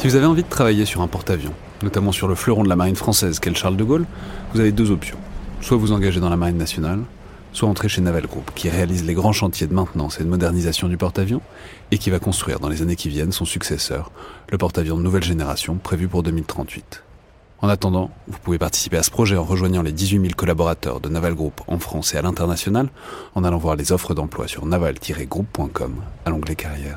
Si vous avez envie de travailler sur un porte-avions, notamment sur le fleuron de la marine française qu'est le Charles de Gaulle, vous avez deux options. Soit vous engagez dans la marine nationale, soit entrer chez Naval Group, qui réalise les grands chantiers de maintenance et de modernisation du porte-avions, et qui va construire dans les années qui viennent son successeur, le porte-avions de nouvelle génération prévu pour 2038. En attendant, vous pouvez participer à ce projet en rejoignant les 18 000 collaborateurs de Naval Group en France et à l'international, en allant voir les offres d'emploi sur naval-group.com à l'onglet carrière.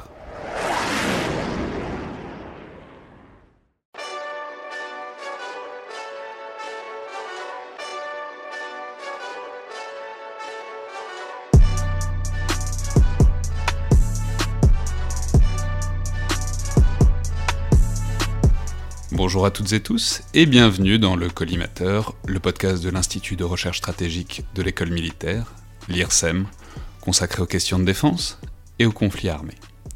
Bonjour à toutes et tous et bienvenue dans le Collimateur, le podcast de l'Institut de recherche stratégique de l'école militaire, l'IRSEM, consacré aux questions de défense et aux conflits armés.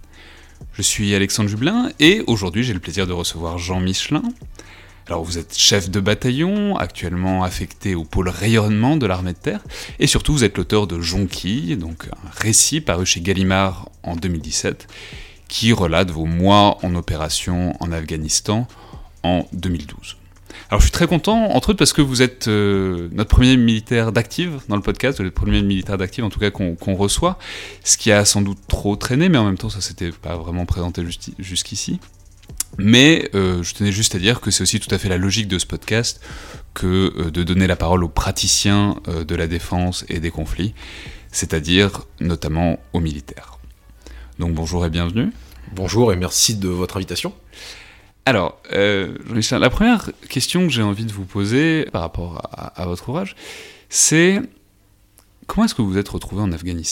Je suis Alexandre Jublin et aujourd'hui j'ai le plaisir de recevoir Jean Michelin. Alors vous êtes chef de bataillon, actuellement affecté au pôle rayonnement de l'armée de terre, et surtout vous êtes l'auteur de Jonquille, donc un récit paru chez Gallimard en 2017, qui relate vos mois en opération en Afghanistan en 2012. Alors je suis très content, entre autres parce que vous êtes notre premier militaire d'active dans le podcast, vous êtes le premier militaire d'active en tout cas qu'on reçoit, ce qui a sans doute trop traîné, mais en même temps ça s'était pas vraiment présenté jusqu'ici. Mais je tenais juste à dire que c'est aussi tout à fait la logique de ce podcast que de donner la parole aux praticiens de la défense et des conflits, c'est-à-dire notamment aux militaires. Donc bonjour et bienvenue. Bonjour et merci de votre invitation. Alors, Jean-Michel, la première question que j'ai envie de vous poser par rapport à votre ouvrage, c'est comment est-ce que vous vous êtes retrouvé en Afghanistan ?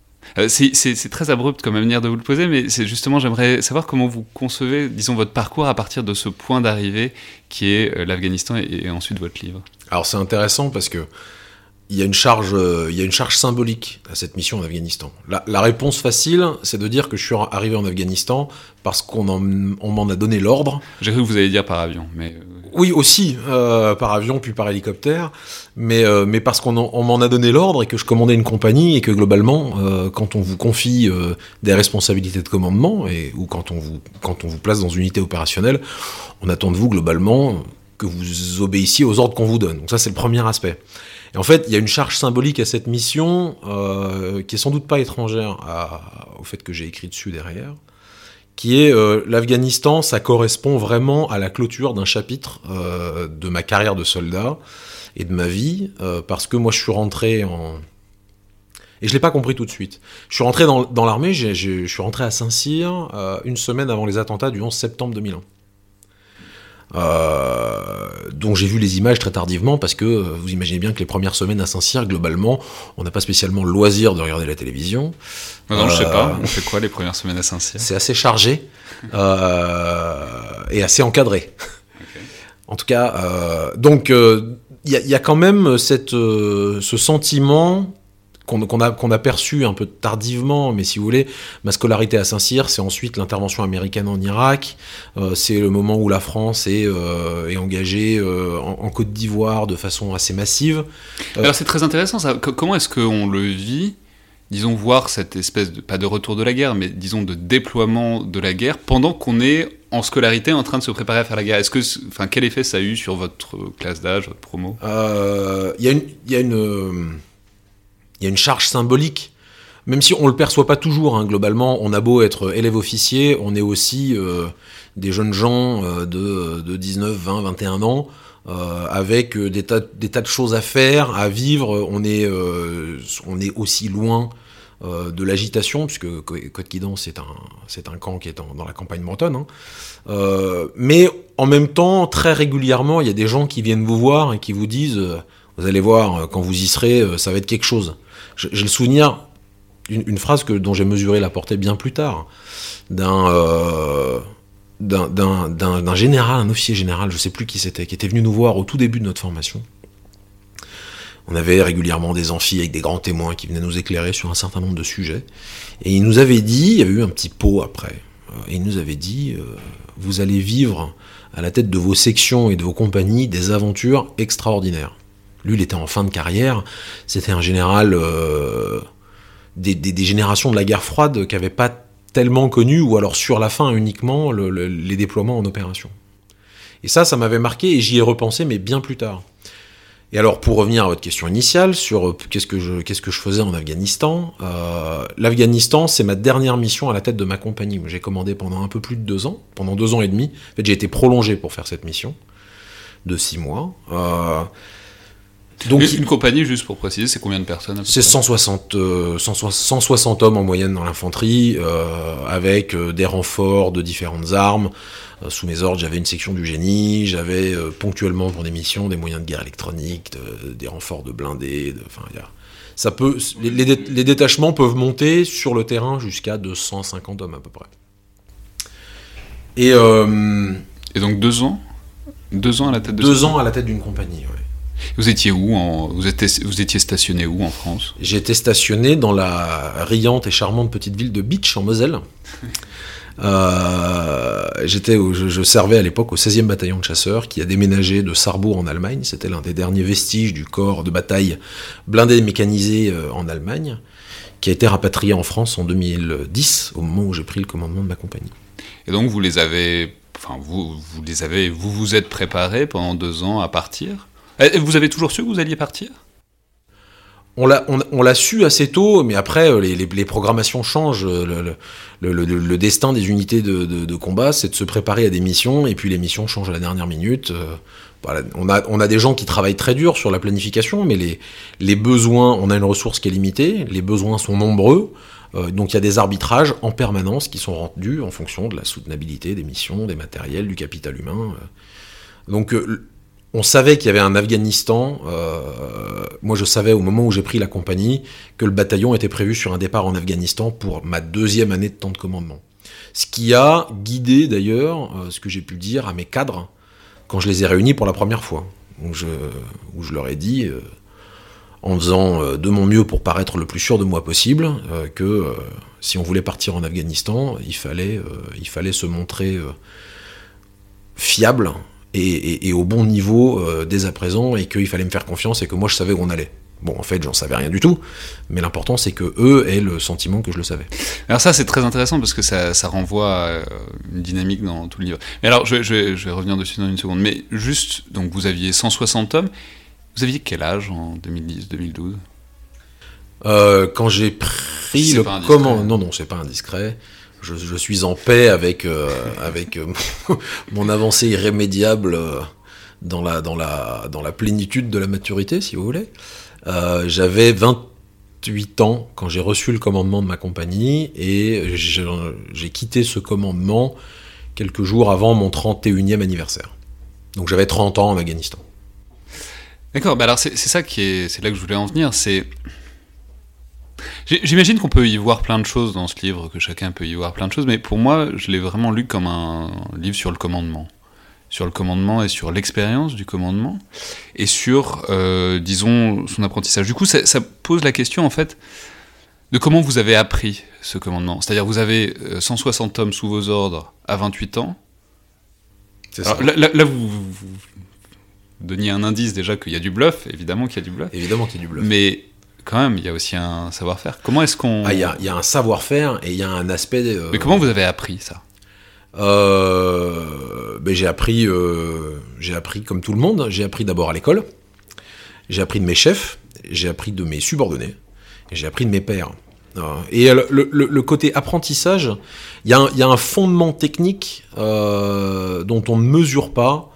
C'est très abrupt comme manière de vous le poser, mais c'est justement, j'aimerais savoir comment vous concevez, disons, votre parcours à partir de ce point d'arrivée qui est l'Afghanistan et ensuite votre livre. Alors c'est intéressant parce que il y a une charge symbolique à cette mission en Afghanistan. La réponse facile, c'est de dire que je suis arrivé en Afghanistan parce qu'on m'en a donné l'ordre. J'ai cru que vous alliez dire par avion, mais... Oui, aussi, par avion, puis par hélicoptère, mais parce qu'on m'en a donné l'ordre et que je commandais une compagnie et que globalement, quand on vous confie des responsabilités de commandement ou quand on vous place dans une unité opérationnelle, on attend de vous globalement que vous obéissiez aux ordres qu'on vous donne. Donc ça, c'est le premier aspect. Et en fait, il y a une charge symbolique à cette mission qui est sans doute pas étrangère au fait que j'ai écrit dessus derrière, qui est l'Afghanistan, ça correspond vraiment à la clôture d'un chapitre de ma carrière de soldat et de ma vie, parce que moi je suis rentré et je l'ai pas compris tout de suite. Je suis rentré dans l'armée, je suis rentré à Saint-Cyr une semaine avant les attentats du 11 septembre 2001. Dont j'ai vu les images très tardivement parce que vous imaginez bien que les premières semaines à Saint-Cyr, globalement, on n'a pas spécialement le loisir de regarder la télévision. Non, je sais pas. On fait quoi les premières semaines à Saint-Cyr ? C'est assez chargé et assez encadré. Okay. En tout cas, donc il y a quand même ce sentiment qu'on a perçu un peu tardivement, mais si vous voulez, ma scolarité à Saint-Cyr, c'est ensuite l'intervention américaine en Irak, c'est le moment où la France est engagée en Côte d'Ivoire de façon assez massive. Alors c'est très intéressant ça, comment est-ce qu'on le vit, disons voir cette espèce de, pas de retour de la guerre, mais disons de déploiement de la guerre, pendant qu'on est en scolarité en train de se préparer à faire la guerre. Quel effet ça a eu sur votre classe d'âge, votre promo ? Il y a une charge symbolique, même si on le perçoit pas toujours, hein, globalement, on a beau être élève officier, on est aussi des jeunes gens de 19, 20, 21 ans, avec des tas de choses à faire, à vivre, on est aussi loin de l'agitation, puisque Côte-Quidan, c'est un camp qui est dans la campagne bretonne, hein. Mais en même temps, très régulièrement, il y a des gens qui viennent vous voir et qui vous disent... Vous allez voir, quand vous y serez, ça va être quelque chose. J'ai le souvenir d'une phrase dont j'ai mesuré la portée bien plus tard, d'un général, un officier général, je sais plus qui c'était, qui était venu nous voir au tout début de notre formation. On avait régulièrement des amphis avec des grands témoins qui venaient nous éclairer sur un certain nombre de sujets. Et il nous avait dit, il y avait eu un petit pot après, et il nous avait dit, vous allez vivre à la tête de vos sections et de vos compagnies des aventures extraordinaires. Lui, il était en fin de carrière, c'était un général des générations de la guerre froide qui n'avaient pas tellement connu, ou alors sur la fin uniquement les déploiements en opération. Et ça m'avait marqué, et j'y ai repensé, mais bien plus tard. Et alors, pour revenir à votre question initiale sur qu'est-ce que je faisais en Afghanistan, l'Afghanistan, c'est ma dernière mission à la tête de ma compagnie. J'ai commandé pendant un peu plus de 2 ans, pendant 2 ans et demi. En fait, j'ai été prolongé pour faire cette mission de 6 mois. Donc, une compagnie, juste pour préciser, c'est combien de personnes? C'est 160 hommes en moyenne dans l'infanterie, avec des renforts de différentes armes. Sous mes ordres, j'avais une section du génie, j'avais ponctuellement pour des missions des moyens de guerre électronique, des renforts de blindés. Les détachements peuvent monter sur le terrain jusqu'à 250 hommes à peu près. Et donc 2 ans 2 ans à la tête de 2 ans à la tête d'une compagnie, oui. Vous étiez où vous étiez stationné où en France? J'étais stationné dans la riante et charmante petite ville de Bitche en Moselle. Je servais à l'époque au 16e bataillon de chasseurs qui a déménagé de Sarrebourg en Allemagne. C'était l'un des derniers vestiges du corps de bataille blindé et mécanisé en Allemagne, qui a été rapatrié en France en 2010 au moment où j'ai pris le commandement de ma compagnie. Et donc vous vous êtes préparé pendant 2 ans à partir? Et vous avez toujours su que vous alliez partir? On l'a su assez tôt, mais après, les programmations changent. Le destin des unités de combat, c'est de se préparer à des missions, et puis les missions changent à la dernière minute. Voilà, on a des gens qui travaillent très dur sur la planification, mais les besoins, on a une ressource qui est limitée, les besoins sont nombreux, donc il y a des arbitrages en permanence qui sont rendus en fonction de la soutenabilité des missions, des matériels, du capital humain. Donc... on savait qu'il y avait un Afghanistan. Moi, je savais au moment où j'ai pris la compagnie que le bataillon était prévu sur un départ en Afghanistan pour ma 2e année de temps de commandement. Ce qui a guidé d'ailleurs ce que j'ai pu dire à mes cadres quand je les ai réunis pour la première fois. Où je leur ai dit, en faisant de mon mieux pour paraître le plus sûr de moi possible, que si on voulait partir en Afghanistan, il fallait se montrer fiable et au bon niveau dès à présent, et qu'il fallait me faire confiance et que moi je savais où on allait. Bon, en fait, j'en savais rien du tout, mais l'important c'est que eux aient le sentiment que je le savais. Alors ça, c'est très intéressant parce que ça renvoie à une dynamique dans tout le livre. Mais alors, je vais revenir dessus dans une seconde. Mais juste, donc vous aviez 160 hommes. Vous aviez quel âge en 2010-2012 ? Quand j'ai pris le commandement... Non, c'est pas indiscret. Je suis en paix avec mon avancée irrémédiable dans la plénitude de la maturité, si vous voulez. J'avais 28 ans quand j'ai reçu le commandement de ma compagnie, et j'ai quitté ce commandement quelques jours avant mon 31e anniversaire. Donc j'avais 30 ans en Afghanistan. D'accord, alors c'est là que je voulais en venir, J'imagine qu'on peut y voir plein de choses dans ce livre, que chacun peut y voir plein de choses, mais pour moi, je l'ai vraiment lu comme un livre sur le commandement et sur l'expérience du commandement, et sur, disons, son apprentissage. Du coup, ça pose la question, en fait, de comment vous avez appris ce commandement. C'est-à-dire, vous avez 160 hommes sous vos ordres à 28 ans. C'est ça. Alors, là vous donniez un indice déjà qu'il y a du bluff, évidemment qu'il y a du bluff. Évidemment qu'il y a du bluff. Mais... quand même, il y a aussi un savoir-faire. Comment est-ce qu'on... Il y a un savoir-faire et il y a un aspect... Mais comment vous avez appris ça ? J'ai appris comme tout le monde. J'ai appris d'abord à l'école. J'ai appris de mes chefs. J'ai appris de mes subordonnés. Et j'ai appris de mes pairs. Et le côté apprentissage, il y a un fondement technique dont on ne mesure pas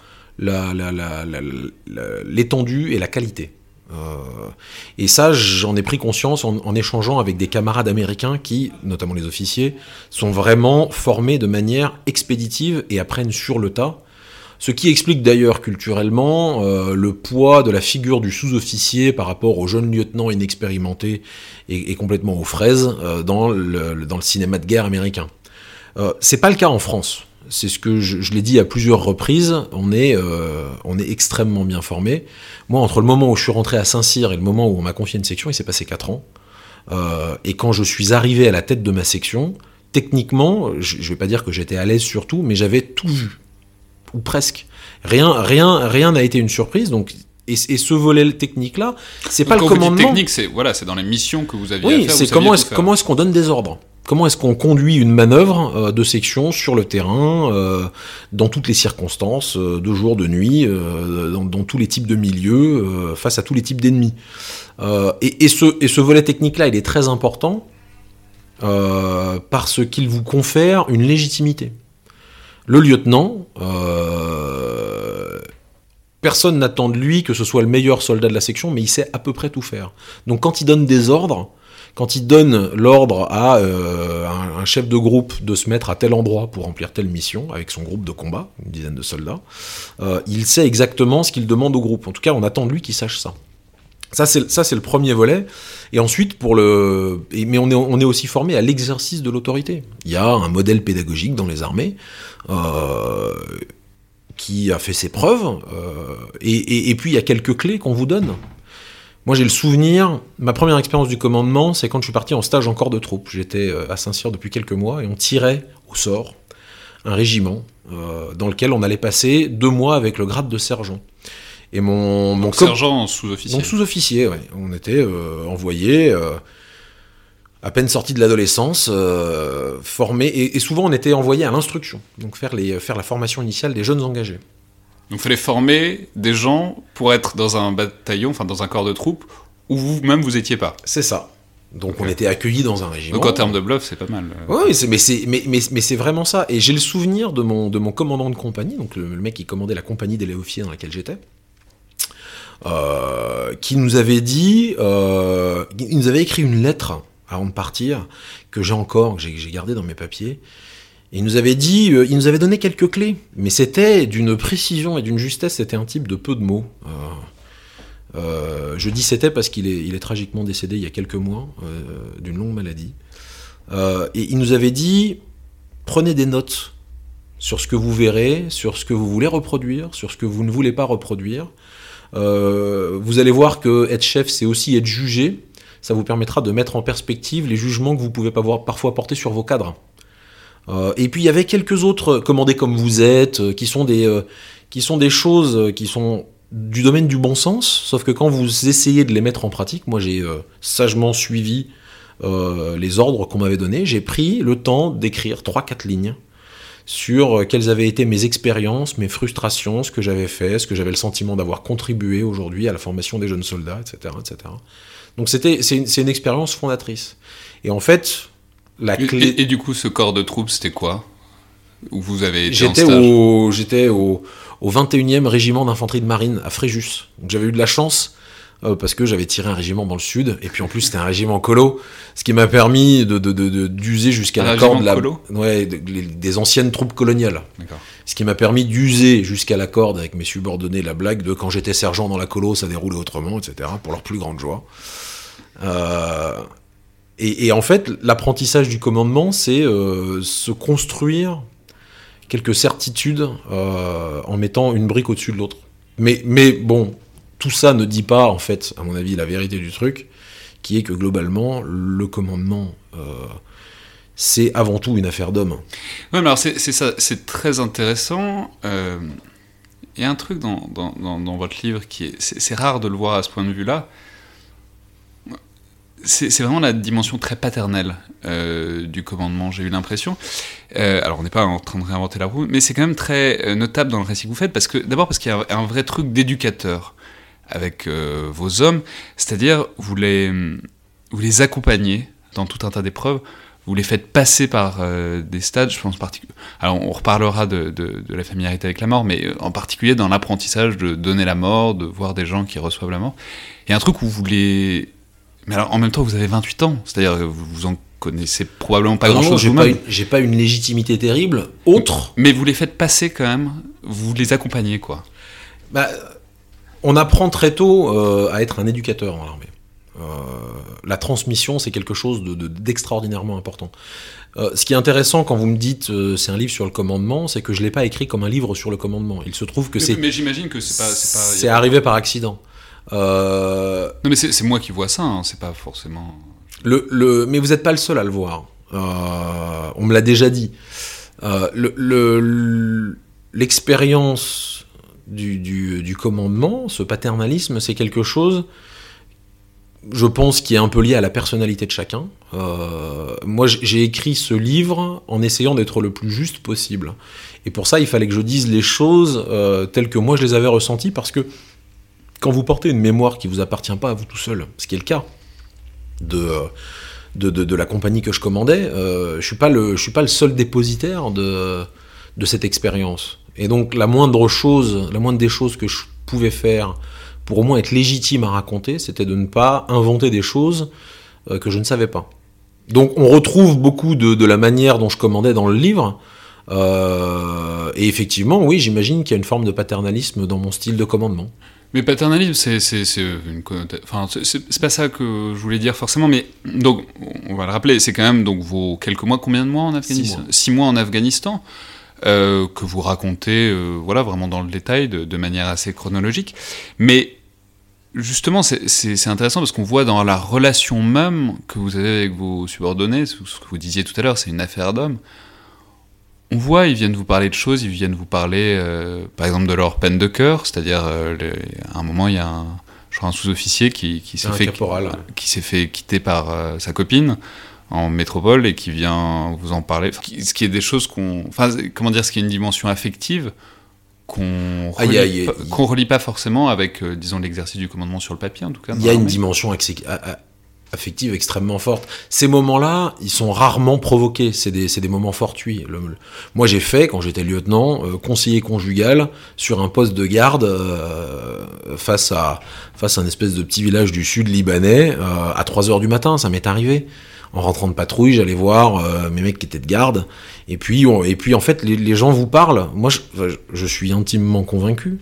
l'étendue et la qualité. Et ça, j'en ai pris conscience en échangeant avec des camarades américains qui, notamment les officiers, sont vraiment formés de manière expéditive et apprennent sur le tas. Ce qui explique d'ailleurs culturellement le poids de la figure du sous-officier par rapport au jeune lieutenant inexpérimenté et complètement aux fraises dans le cinéma de guerre américain. C'est pas le cas en France. C'est ce que je l'ai dit à plusieurs reprises, on est extrêmement bien formé. Moi, entre le moment où je suis rentré à Saint-Cyr et le moment où on m'a confié une section, il s'est passé 4 ans. Et quand je suis arrivé à la tête de ma section, techniquement, je ne vais pas dire que j'étais à l'aise sur tout, mais j'avais tout vu. Ou presque. Rien n'a été une surprise, donc... Et ce volet technique-là, c'est pas le commandement. Technique, c'est dans les missions que vous aviez à faire. Oui, c'est comment est-ce qu'on donne des ordres. Comment est-ce qu'on conduit une manœuvre de section sur le terrain, dans toutes les circonstances, de jour, de nuit, dans tous les types de milieux, face à tous les types d'ennemis. Et ce volet technique-là, il est très important parce qu'il vous confère une légitimité. Le lieutenant, personne n'attend de lui que ce soit le meilleur soldat de la section, mais il sait à peu près tout faire. Donc quand il donne des ordres, quand il donne l'ordre à un chef de groupe de se mettre à tel endroit pour remplir telle mission, avec son groupe de combat, une dizaine de soldats, il sait exactement ce qu'il demande au groupe. En tout cas, on attend de lui qu'il sache ça. Ça, c'est le premier volet. Et ensuite, mais on est aussi formé à l'exercice de l'autorité. Il y a un modèle pédagogique dans les armées qui a fait ses preuves. Et puis, il y a quelques clés qu'on vous donne. Moi, j'ai le souvenir, ma première expérience du commandement, c'est quand je suis parti en stage en corps de troupe. J'étais à Saint-Cyr depuis quelques mois et on tirait au sort un régiment dans lequel on allait passer 2 mois avec le grade de sergent. Et mon sergent sous-officier. Donc sous-officier, ouais. On était envoyés, à peine sortis de l'adolescence, formés, et souvent on était envoyés à l'instruction, donc faire la formation initiale des jeunes engagés. Donc il fallait former des gens pour être dans un bataillon, enfin dans un corps de troupes, où vous-même vous étiez pas. C'est ça. Donc on était accueillis dans un régiment. Donc en termes de bluff, c'est pas mal. Oui, mais c'est vraiment ça. Et j'ai le souvenir de mon commandant de compagnie, donc le mec qui commandait la compagnie des Léofiers dans laquelle j'étais, qui nous avait dit, il nous avait écrit une lettre avant de partir, que j'ai gardé dans mes papiers. Et il nous avait dit, il nous avait donné quelques clés, mais c'était d'une précision et d'une justesse, c'était un type de peu de mots. Je dis c'était parce qu'il est tragiquement décédé il y a quelques mois, d'une longue maladie. Et il nous avait dit, prenez des notes sur ce que vous verrez, sur ce que vous voulez reproduire, sur ce que vous ne voulez pas reproduire. Vous allez voir que être chef, c'est aussi être jugé. Ça vous permettra de mettre en perspective les jugements que vous pouvez parfois porter sur vos cadres. Et puis il y avait quelques autres, commandés comme vous êtes, qui sont des choses qui sont du domaine du bon sens, sauf que quand vous essayez de les mettre en pratique, moi j'ai sagement suivi les ordres qu'on m'avait donnés, j'ai pris le temps d'écrire 3-4 lignes sur quelles avaient été mes expériences, mes frustrations, ce que j'avais fait, ce que j'avais le sentiment d'avoir contribué aujourd'hui à la formation des jeunes soldats, etc. etc. Donc c'est une expérience fondatrice. Et en fait, la clé... Et du coup, ce corps de troupes, c'était quoi ? Où vous avez été J'étais en stage ? J'étais au 21e régiment d'infanterie de marine à Fréjus. Donc j'avais eu de la chance parce que j'avais tiré un régiment dans le sud, et puis en plus c'était un régiment colo, ce qui m'a permis d'user jusqu'à la corde des anciennes troupes coloniales. D'accord. Ce qui m'a permis d'user jusqu'à la corde avec mes subordonnés la blague de quand j'étais sergent dans la colo, ça déroulait autrement, etc., pour leur plus grande joie. Et en fait, l'apprentissage du commandement, c'est se construire quelques certitudes en mettant une brique au-dessus de l'autre. Mais bon, tout ça ne dit pas, en fait, à mon avis, la vérité du truc, qui est que globalement, le commandement, c'est avant tout une affaire d'homme. Ouais, mais alors c'est ça, c'est très intéressant. Il y a un truc dans votre livre qui est... C'est rare de le voir à ce point de vue-là. C'est vraiment la dimension très paternelle du commandement, j'ai eu l'impression. Alors on n'est pas en train de réinventer la roue, mais c'est quand même très notable dans le récit que vous faites, parce qu'il y a un vrai truc d'éducateur avec vos hommes, c'est-à-dire vous les accompagnez dans tout un tas d'épreuves, vous les faites passer par des stades, je pense particuliers. Alors on reparlera de la familiarité avec la mort, mais en particulier dans l'apprentissage de donner la mort, de voir des gens qui reçoivent la mort. Il y a un truc où vous les... Mais alors, en même temps, vous avez 28 ans, c'est-à-dire que vous en connaissez probablement pas grand-chose vous-même. J'ai pas une légitimité terrible, autre... Mais vous les faites passer quand même, vous les accompagnez, quoi. On apprend très tôt à être un éducateur dans l'armée. La transmission, c'est quelque chose d'extraordinairement important. Ce qui est intéressant quand vous me dites c'est un livre sur le commandement, c'est que je l'ai pas écrit comme un livre sur le commandement. Il se trouve que mais j'imagine que c'est pas arrivé par accident. Non mais c'est moi qui vois ça, hein, c'est pas forcément... Mais vous n'êtes pas le seul à le voir. On me l'a déjà dit. L'expérience du commandement, ce paternalisme, c'est quelque chose je pense, qui est un peu lié à la personnalité de chacun. Moi, j'ai écrit ce livre en essayant d'être le plus juste possible. Et pour ça, il fallait que je dise les choses telles que moi je les avais ressenties, parce que quand vous portez une mémoire qui vous appartient pas à vous tout seul, ce qui est le cas de la compagnie que je commandais, je suis pas le seul dépositaire de cette expérience. Et donc la moindre des choses que je pouvais faire pour au moins être légitime à raconter, c'était de ne pas inventer des choses que je ne savais pas. Donc on retrouve beaucoup de la manière dont je commandais dans le livre, et effectivement, oui, j'imagine qu'il y a une forme de paternalisme dans mon style de commandement. Mais paternalisme, c'est pas ça que je voulais dire forcément, mais donc on va le rappeler, c'est quand même donc vos quelques mois, combien de mois en Afghanistan ? 6 mois en Afghanistan, que vous racontez, voilà, vraiment dans le détail, de manière assez chronologique. Mais justement, c'est intéressant parce qu'on voit dans la relation même que vous avez avec vos subordonnés, ce que vous disiez tout à l'heure, c'est une affaire d'homme. On voit, ils viennent vous parler de choses, ils viennent vous parler, par exemple, de leur peine de cœur, c'est-à-dire, à un moment, il y a un sous-officier qui s'est fait quitter par sa copine en métropole et qui vient vous en parler. Ce qui est des choses ce qui est une dimension affective qu'on relie pas forcément avec, disons, l'exercice du commandement sur le papier, en tout cas. Il y a une dimension affective extrêmement forte. Ces moments-là, ils sont rarement provoqués. C'est des moments fortuits. Moi, j'ai fait, quand j'étais lieutenant, conseiller conjugal sur un poste de garde face à un espèce de petit village du sud libanais à 3h du matin. Ça m'est arrivé. En rentrant de patrouille, j'allais voir mes mecs qui étaient de garde. Et puis en fait, les gens vous parlent. Moi, je suis intimement convaincu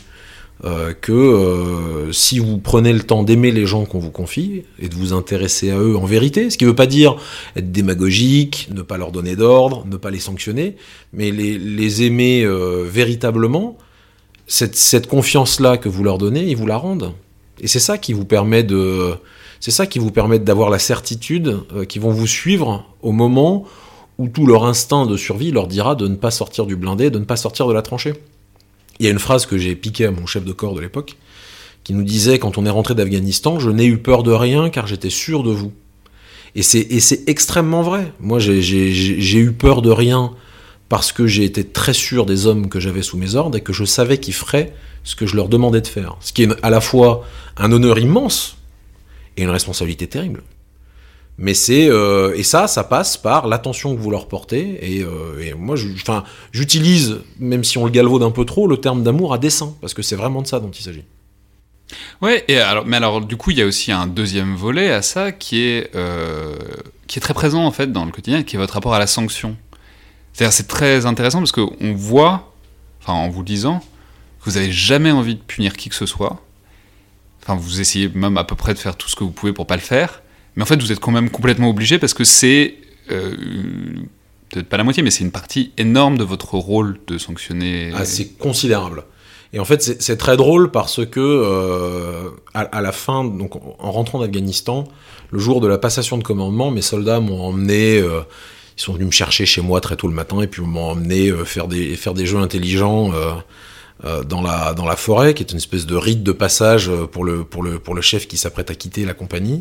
que si vous prenez le temps d'aimer les gens qu'on vous confie et de vous intéresser à eux en vérité, ce qui ne veut pas dire être démagogique, ne pas leur donner d'ordre, ne pas les sanctionner, mais les aimer véritablement, cette confiance-là que vous leur donnez, ils vous la rendent. Et c'est ça qui vous permet d'avoir la certitude qu'ils vont vous suivre au moment où tout leur instinct de survie leur dira de ne pas sortir du blindé, de ne pas sortir de la tranchée. Il y a une phrase que j'ai piquée à mon chef de corps de l'époque, qui nous disait, quand on est rentré d'Afghanistan, « Je n'ai eu peur de rien car j'étais sûr de vous ». Et c'est extrêmement vrai. Moi, j'ai eu peur de rien parce que j'ai été très sûr des hommes que j'avais sous mes ordres et que je savais qu'ils feraient ce que je leur demandais de faire. Ce qui est à la fois un honneur immense et une responsabilité terrible. Mais et ça passe par l'attention que vous leur portez. Et moi, j'utilise, même si on le galvaude un peu trop, le terme d'amour à dessein, parce que c'est vraiment de ça dont il s'agit. Ouais. Mais alors, du coup, il y a aussi un deuxième volet à ça qui est très présent en fait dans le quotidien, qui est votre rapport à la sanction. C'est-à-dire, c'est très intéressant parce qu'on voit, en vous disant, que vous n'avez jamais envie de punir qui que ce soit. Vous essayez même à peu près de faire tout ce que vous pouvez pour pas le faire. Mais en fait, vous êtes quand même complètement obligé parce que c'est, peut-être pas la moitié, mais c'est une partie énorme de votre rôle de sanctionner. Ah, c'est considérable. Et en fait, c'est très drôle parce que, à la fin, donc en rentrant d'Afghanistan, le jour de la passation de commandement, mes soldats m'ont emmené, ils sont venus me chercher chez moi très tôt le matin et puis m'ont emmené faire des jeux intelligents dans la forêt, qui est une espèce de rite de passage pour le chef qui s'apprête à quitter la compagnie.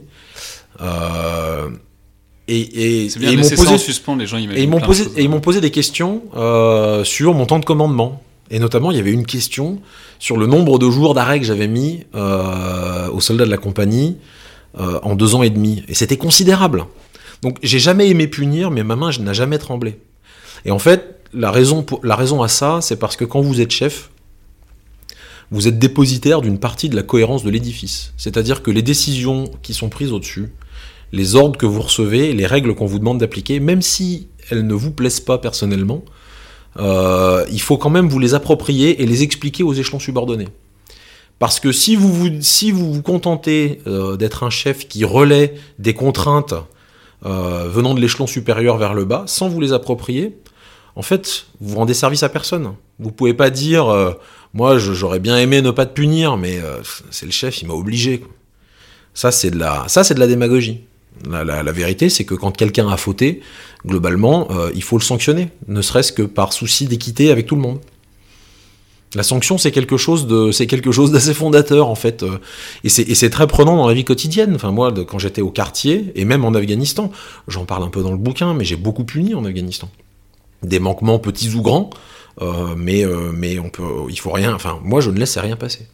C'est bien, laisser ça en suspens, les gens imaginent ils m'ont posé des questions sur mon temps de commandement. Et notamment, il y avait une question sur le nombre de jours d'arrêt que j'avais mis aux soldats de la compagnie en 2 ans et demi. Et c'était considérable. Donc, j'ai jamais aimé punir, mais ma main n'a jamais tremblé. Et en fait, la raison à ça, c'est parce que quand vous êtes chef, vous êtes dépositaire d'une partie de la cohérence de l'édifice. C'est-à-dire que les décisions qui sont prises au-dessus, les ordres que vous recevez, les règles qu'on vous demande d'appliquer, même si elles ne vous plaisent pas personnellement, il faut quand même vous les approprier et les expliquer aux échelons subordonnés. Parce que si vous vous contentez d'être un chef qui relaie des contraintes venant de l'échelon supérieur vers le bas, sans vous les approprier, en fait, vous rendez service à personne. Vous pouvez pas dire moi j'aurais bien aimé ne pas te punir, mais c'est le chef, il m'a obligé. Ça c'est de la démagogie. La vérité, c'est que quand quelqu'un a fauté, globalement, il faut le sanctionner, ne serait-ce que par souci d'équité avec tout le monde. La sanction, c'est quelque chose d'assez fondateur, en fait. Et c'est très prenant dans la vie quotidienne. Enfin, moi, quand j'étais au quartier, et même en Afghanistan, j'en parle un peu dans le bouquin, mais j'ai beaucoup puni en Afghanistan. Des manquements petits ou grands, mais il faut rien. Enfin, moi, je ne laisse rien passer.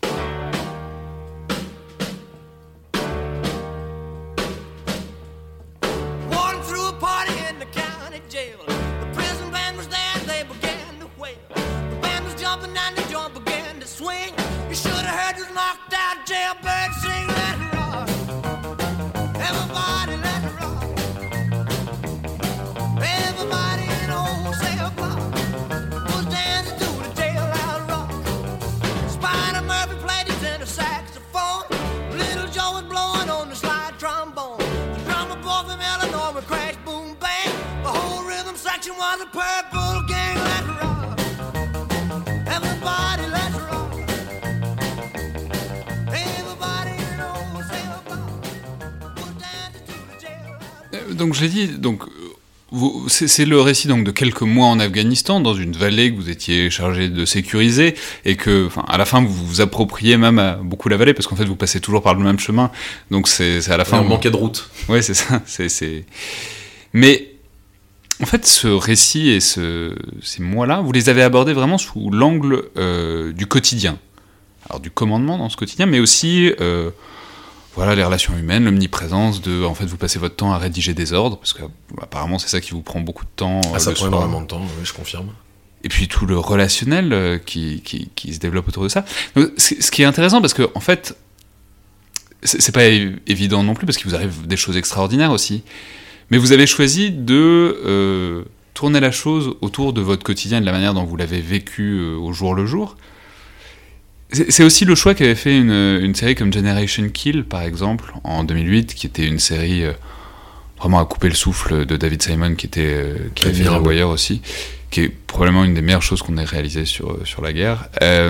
Donc je l'ai dit, c'est le récit donc de quelques mois en Afghanistan, dans une vallée que vous étiez chargé de sécuriser, et que, à la fin, vous vous appropriez même à beaucoup la vallée, parce qu'en fait, vous passez toujours par le même chemin, donc c'est à la fin... on manquait de route. Oui, c'est ça, Mais, en fait, ce récit et ces mois-là, vous les avez abordés vraiment sous l'angle du quotidien. Alors, du commandement dans ce quotidien, mais aussi... Voilà, les relations humaines, l'omniprésence en fait, vous passez votre temps à rédiger des ordres, parce que apparemment c'est ça qui vous prend beaucoup de temps. Ça prend énormément de temps, oui, je confirme. Et puis tout le relationnel qui se développe autour de ça. Donc, ce qui est intéressant, parce que en fait, c'est pas évident non plus, parce qu'il vous arrive des choses extraordinaires aussi. Mais vous avez choisi de tourner la chose autour de votre quotidien, de la manière dont vous l'avez vécu au jour le jour. C'est aussi le choix qu'avait fait une série comme Generation Kill, par exemple, en 2008, qui était une série vraiment à couper le souffle de David Simon, qui avait fait The Wire aussi, qui est probablement une des meilleures choses qu'on ait réalisées sur la guerre.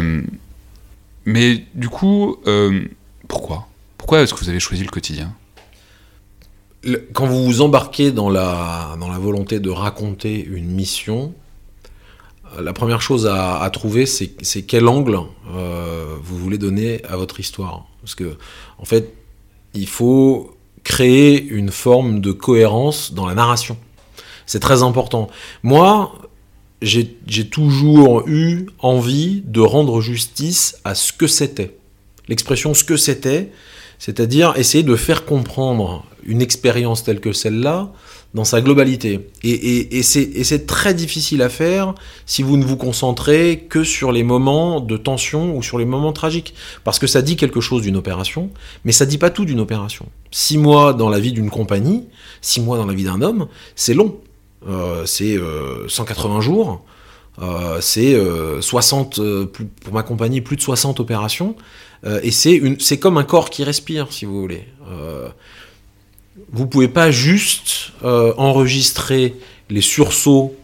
Mais du coup, pourquoi est-ce que vous avez choisi le quotidien ? Quand vous vous embarquez dans la volonté de raconter une mission... La première chose à trouver, c'est quel angle vous voulez donner à votre histoire. Parce que, en fait, il faut créer une forme de cohérence dans la narration. C'est très important. Moi, j'ai toujours eu envie de rendre justice à ce que c'était. L'expression « ce que c'était », c'est-à-dire essayer de faire comprendre une expérience telle que celle-là dans sa globalité. Et c'est très difficile à faire si vous ne vous concentrez que sur les moments de tension ou sur les moments tragiques. Parce que ça dit quelque chose d'une opération, mais ça dit pas tout d'une opération. 6 mois dans la vie d'une compagnie, 6 mois dans la vie d'un homme, c'est long. C'est 180 jours, c'est 60, pour ma compagnie, plus de 60 opérations, et c'est comme un corps qui respire, si vous voulez. Vous pouvez pas juste enregistrer les sursauts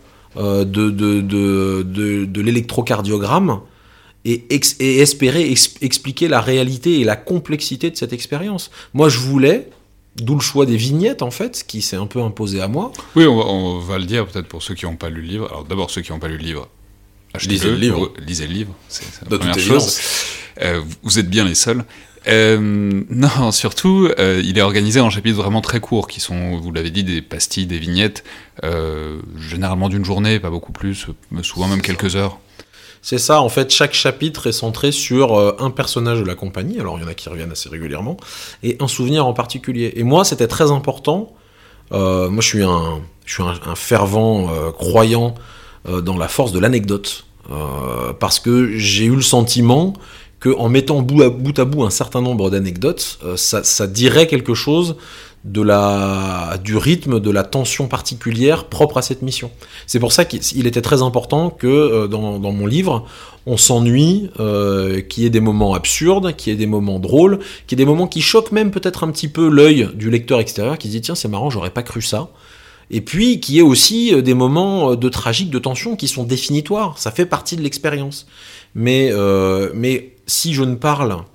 de l'électrocardiogramme et espérer expliquer la réalité et la complexité de cette expérience. Moi, je voulais, d'où le choix des vignettes, en fait, qui s'est un peu imposé à moi. Oui, on va le dire peut-être pour ceux qui n'ont pas lu le livre. Alors d'abord, ceux qui n'ont pas lu le livre, lisez le livre. Lisez le livre, c'est la de première toute chose. Vous êtes bien les seuls. Non, surtout, il est organisé en chapitres vraiment très courts, qui sont, vous l'avez dit, des pastilles, des vignettes, généralement d'une journée, pas beaucoup plus, souvent même quelques heures. C'est ça, en fait, chaque chapitre est centré sur un personnage de la compagnie, alors il y en a qui reviennent assez régulièrement, et un souvenir en particulier. Et moi, c'était très important, moi je suis un fervent croyant dans la force de l'anecdote, parce que j'ai eu le sentiment qu'en mettant bout à bout un certain nombre d'anecdotes, ça dirait quelque chose du rythme, de la tension particulière propre à cette mission. C'est pour ça qu'il était très important que dans mon livre, on s'ennuie, qu'il y ait des moments absurdes, qu'il y ait des moments drôles, qu'il y ait des moments qui choquent même peut-être un petit peu l'œil du lecteur extérieur, qui se dit « Tiens, c'est marrant, j'aurais pas cru ça ». Et puis qu'il y ait aussi des moments de tragique, de tension qui sont définitoires, ça fait partie de l'expérience. Mais si je ne parle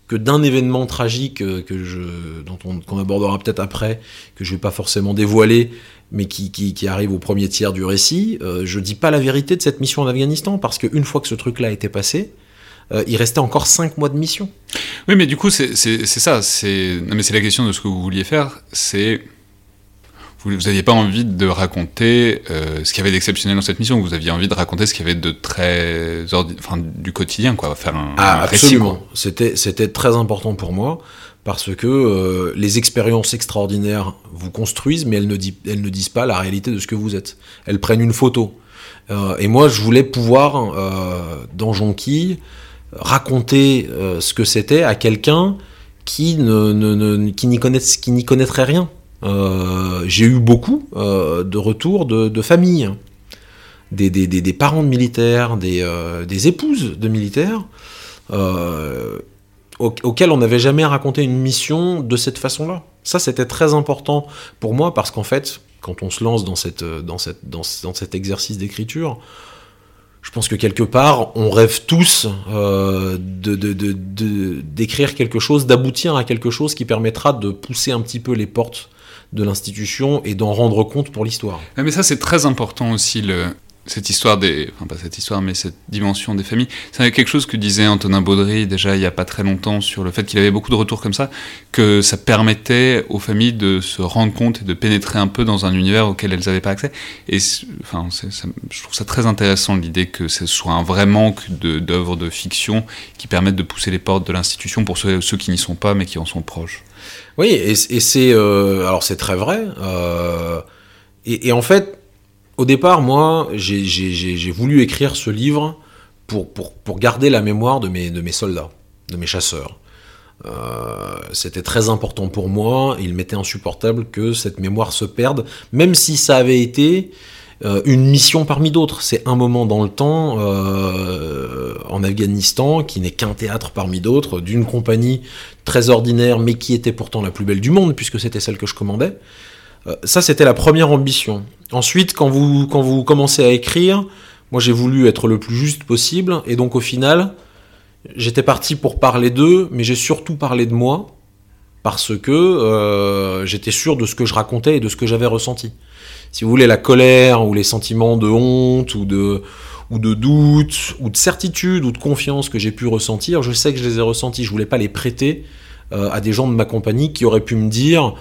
que d'un événement tragique qu'on abordera peut-être après, que je vais pas forcément dévoiler, mais qui arrive au premier tiers du récit. Je dis pas la vérité de cette mission en Afghanistan, parce qu'une fois que ce truc-là était passé, il restait encore 5 mois de mission. Oui, mais du coup, c'est ça. Non, mais c'est la question de ce que vous vouliez faire. Vous n'aviez pas envie de raconter ce qu'il y avait d'exceptionnel dans cette mission. Vous aviez envie de raconter ce qu'il y avait de très du quotidien, quoi. Faire un absolument. récit, quoi. C'était très important pour moi, parce que les expériences extraordinaires vous construisent, mais elles ne disent pas la réalité de ce que vous êtes. Elles prennent une photo. Et moi, je voulais pouvoir, dans Jonquille, raconter ce que c'était à quelqu'un qui n'y connaîtrait rien. J'ai eu beaucoup de retours de familles, des parents de militaires, des épouses de militaires, auxquels on n'avait jamais raconté une mission de cette façon-là. Ça, c'était très important pour moi, parce qu'en fait, quand on se lance dans cet exercice d'écriture, je pense que quelque part, on rêve tous d'écrire quelque chose, d'aboutir à quelque chose qui permettra de pousser un petit peu les portes de l'institution et d'en rendre compte pour l'histoire. Mais ça, c'est très important aussi, cette histoire pas cette histoire, mais cette dimension des familles. C'est quelque chose que disait Antonin Baudry, déjà il n'y a pas très longtemps, sur le fait qu'il avait beaucoup de retours comme ça, que ça permettait aux familles de se rendre compte et de pénétrer un peu dans un univers auquel elles n'avaient pas accès. Et je trouve ça très intéressant, l'idée que ce soit un vrai manque d'œuvres de fiction qui permettent de pousser les portes de l'institution pour ceux qui n'y sont pas, mais qui en sont proches. Oui, et c'est alors c'est très vrai. Et en fait, au départ, moi, j'ai voulu écrire ce livre pour garder la mémoire de mes soldats, de mes chasseurs. C'était très important pour moi. Il m'était insupportable que cette mémoire se perde, même si ça avait été une mission parmi d'autres. C'est un moment dans le temps, en Afghanistan, qui n'est qu'un théâtre parmi d'autres, d'une compagnie très ordinaire, mais qui était pourtant la plus belle du monde, puisque c'était celle que je commandais. Ça, c'était la première ambition. Ensuite, quand vous commencez à écrire, moi j'ai voulu être le plus juste possible, et donc au final, j'étais parti pour parler d'eux, mais j'ai surtout parlé de moi, parce que j'étais sûr de ce que je racontais et de ce que j'avais ressenti. Si vous voulez, la colère, ou les sentiments de honte, ou de doute, ou de certitude, ou de confiance que j'ai pu ressentir, je sais que je les ai ressentis, je voulais pas les prêter à des gens de ma compagnie qui auraient pu me dire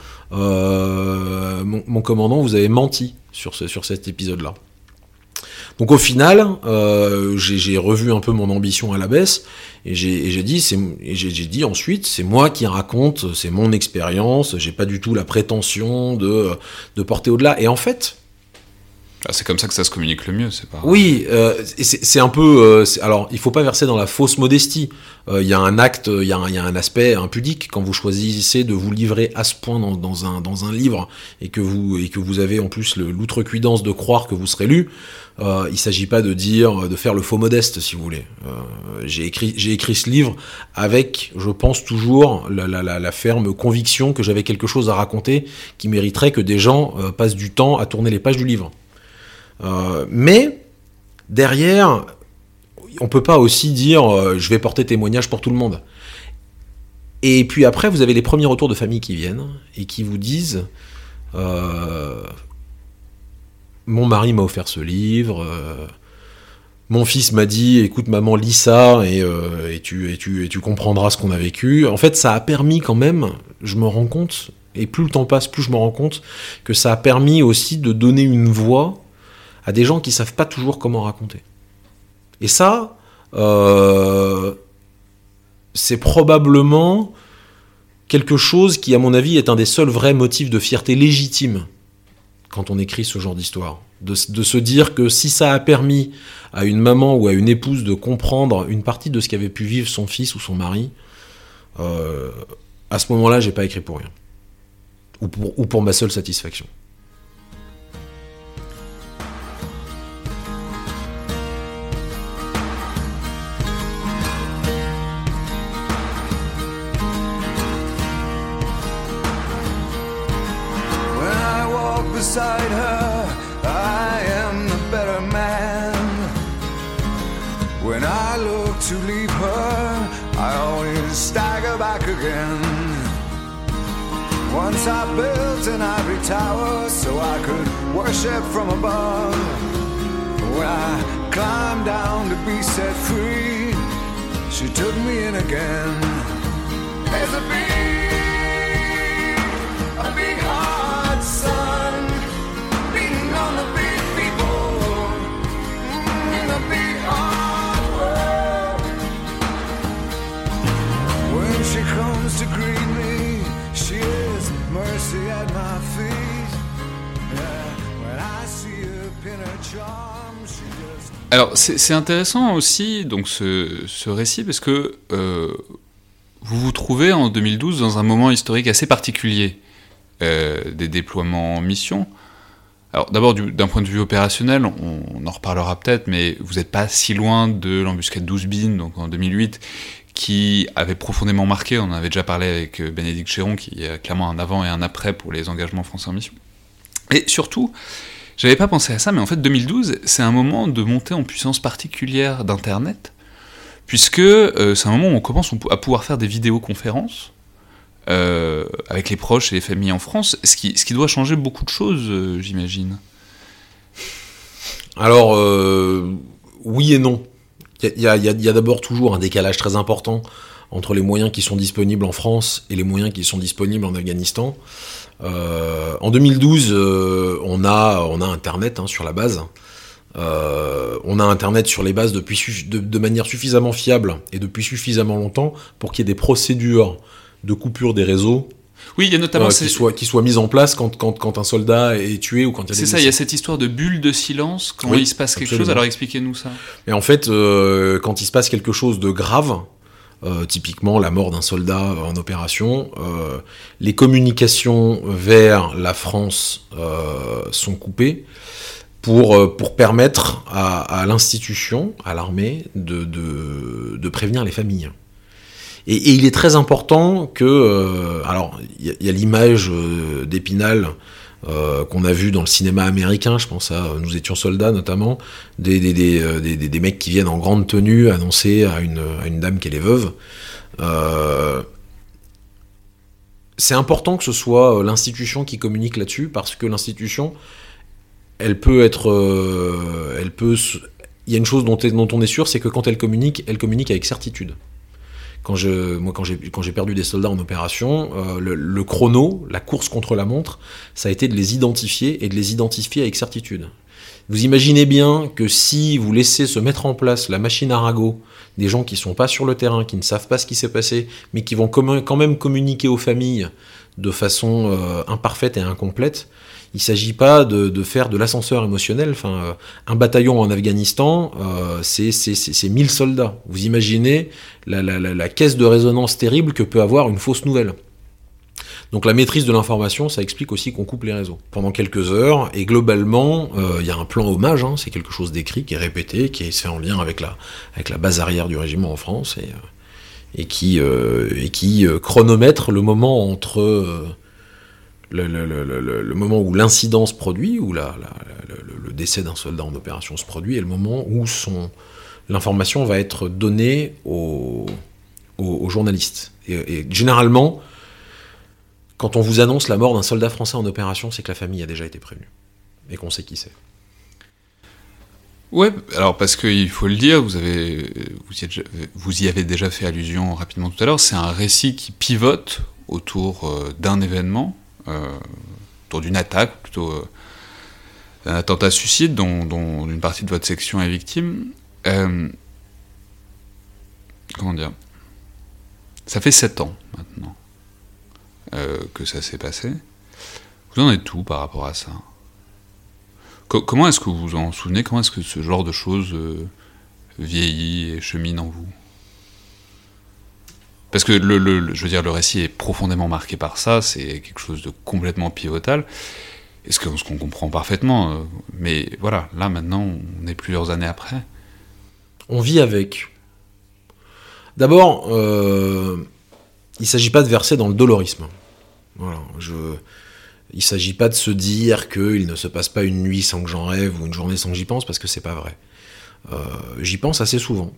mon commandant, vous avez menti sur cet épisode-là. Donc au final, j'ai revu un peu mon ambition à la baisse, et j'ai dit ensuite, c'est moi qui raconte, c'est mon expérience, j'ai pas du tout la prétention de porter au-delà. Et en fait, c'est comme ça que ça se communique le mieux, c'est pas... Oui, c'est un peu... alors, il faut pas verser dans la fausse modestie. Il y a un acte, il y a un aspect impudique quand vous choisissez de vous livrer à ce point dans un livre, et que vous avez en plus l'outrecuidance de croire que vous serez lu. Il s'agit pas de faire le faux modeste, si vous voulez. J'ai écrit ce livre avec, je pense toujours, la ferme conviction que j'avais quelque chose à raconter qui mériterait que des gens passent du temps à tourner les pages du livre. Mais derrière, on peut pas aussi dire je vais porter témoignage pour tout le monde. Et puis après, vous avez les premiers retours de famille qui viennent et qui vous disent mon mari m'a offert ce livre, mon fils m'a dit écoute maman, lis ça et tu comprendras ce qu'on a vécu. En fait, ça a permis quand même, je me rends compte, et plus le temps passe, plus je me rends compte que ça a permis aussi de donner une voix à des gens qui savent pas toujours comment raconter. Et ça, c'est probablement quelque chose qui, à mon avis, est un des seuls vrais motifs de fierté légitime quand on écrit ce genre d'histoire. De se dire que si ça a permis à une maman ou à une épouse de comprendre une partie de ce qu'avait pu vivre son fils ou son mari, à ce moment-là, j'ai pas écrit pour rien. Ou pour ma seule satisfaction. Beside her, I am the better man. When I look to leave her, I always stagger back. Once I built an ivory tower so I could worship from above. When I climbed down to be set free, she took me in again. There's a big hard sun beating on the big people in the big hard world. When she comes to greet me, she is mercy at my feet. Yeah, when I see her pin her charm, she just... Alors, c'est intéressant aussi, donc, ce récit, parce que vous vous trouvez en 2012 dans un moment historique assez particulier des déploiements en mission. Alors, d'abord, d'un point de vue opérationnel, on en reparlera peut-être, mais vous n'êtes pas si loin de l'embuscade d'Ouzbine, donc en 2008, qui avait profondément marqué, on en avait déjà parlé avec Bénédicte Chéron, qui a clairement un avant et un après pour les engagements français en mission. Et surtout, j'avais pas pensé à ça, mais en fait 2012, c'est un moment de montée en puissance particulière d'Internet, puisque c'est un moment où on commence à pouvoir faire des vidéoconférences avec les proches et les familles en France, ce qui doit changer beaucoup de choses, j'imagine. Alors, oui et non. Il y a d'abord toujours un décalage très important entre les moyens qui sont disponibles en France et les moyens qui sont disponibles en Afghanistan. En 2012, on a Internet sur la base. On a Internet sur les bases de manière suffisamment fiable et depuis suffisamment longtemps pour qu'il y ait des procédures de coupure des réseaux. Oui, il y a notamment qui soient mises en place quand un soldat est tué ou quand il y a des blessés. C'est ça, il y a cette histoire de bulle de silence quand il se passe quelque chose. Alors expliquez-nous ça. Mais en fait, quand il se passe quelque chose de grave, typiquement la mort d'un soldat en opération, les communications vers la France sont coupées pour permettre à l'institution, à l'armée, de prévenir les familles. Et il est très important que... alors, il y a l'image d'Épinal qu'on a vu dans le cinéma américain, je pense à Nous étions soldats notamment, des mecs qui viennent en grande tenue annoncer à une dame qu'elle est veuve. C'est important que ce soit l'institution qui communique là-dessus, parce que l'institution, il y a une chose dont on est sûr, c'est que quand elle communique avec certitude. Quand j'ai perdu des soldats en opération, le chrono, la course contre la montre, ça a été de les identifier avec certitude. Vous imaginez bien que si vous laissez se mettre en place la machine à ragot des gens qui sont pas sur le terrain, qui ne savent pas ce qui s'est passé, mais qui vont quand même communiquer aux familles de façon imparfaite et incomplète, il ne s'agit pas de faire de l'ascenseur émotionnel. Enfin, un bataillon en Afghanistan, c'est 1000 soldats. Vous imaginez la caisse de résonance terrible que peut avoir une fausse nouvelle. Donc la maîtrise de l'information, ça explique aussi qu'on coupe les réseaux pendant quelques heures, et globalement, il y a un plan hommage, c'est quelque chose d'écrit, qui est répété, qui est fait en lien avec la base arrière du régiment en France, et qui chronomètre le moment entre... Le moment où l'incident se produit, où le décès d'un soldat en opération se produit, et le moment où l'information va être donnée aux journalistes. Et généralement, quand on vous annonce la mort d'un soldat français en opération, c'est que la famille a déjà été prévenue, et qu'on sait qui c'est. Ouais, alors parce qu'il faut le dire, vous y avez déjà fait allusion rapidement tout à l'heure, c'est un récit qui pivote autour d'un événement, autour d'une attaque, plutôt un attentat suicide dont une partie de votre section est victime. Comment dire ? Ça fait 7 ans maintenant que ça s'est passé. Vous en êtes où par rapport à ça ? Comment est-ce que vous vous en souvenez ? Comment est-ce que ce genre de choses vieillit et chemine en vous ? Parce que je veux dire, le récit est profondément marqué par ça, c'est quelque chose de complètement pivotal, et ce qu'on comprend parfaitement, mais voilà, là maintenant, on est plusieurs années après. On vit avec. D'abord, il ne s'agit pas de verser dans le dolorisme. Voilà, il ne s'agit pas de se dire qu'il ne se passe pas une nuit sans que j'en rêve, ou une journée sans que j'y pense, parce que c'est pas vrai. J'y pense assez souvent.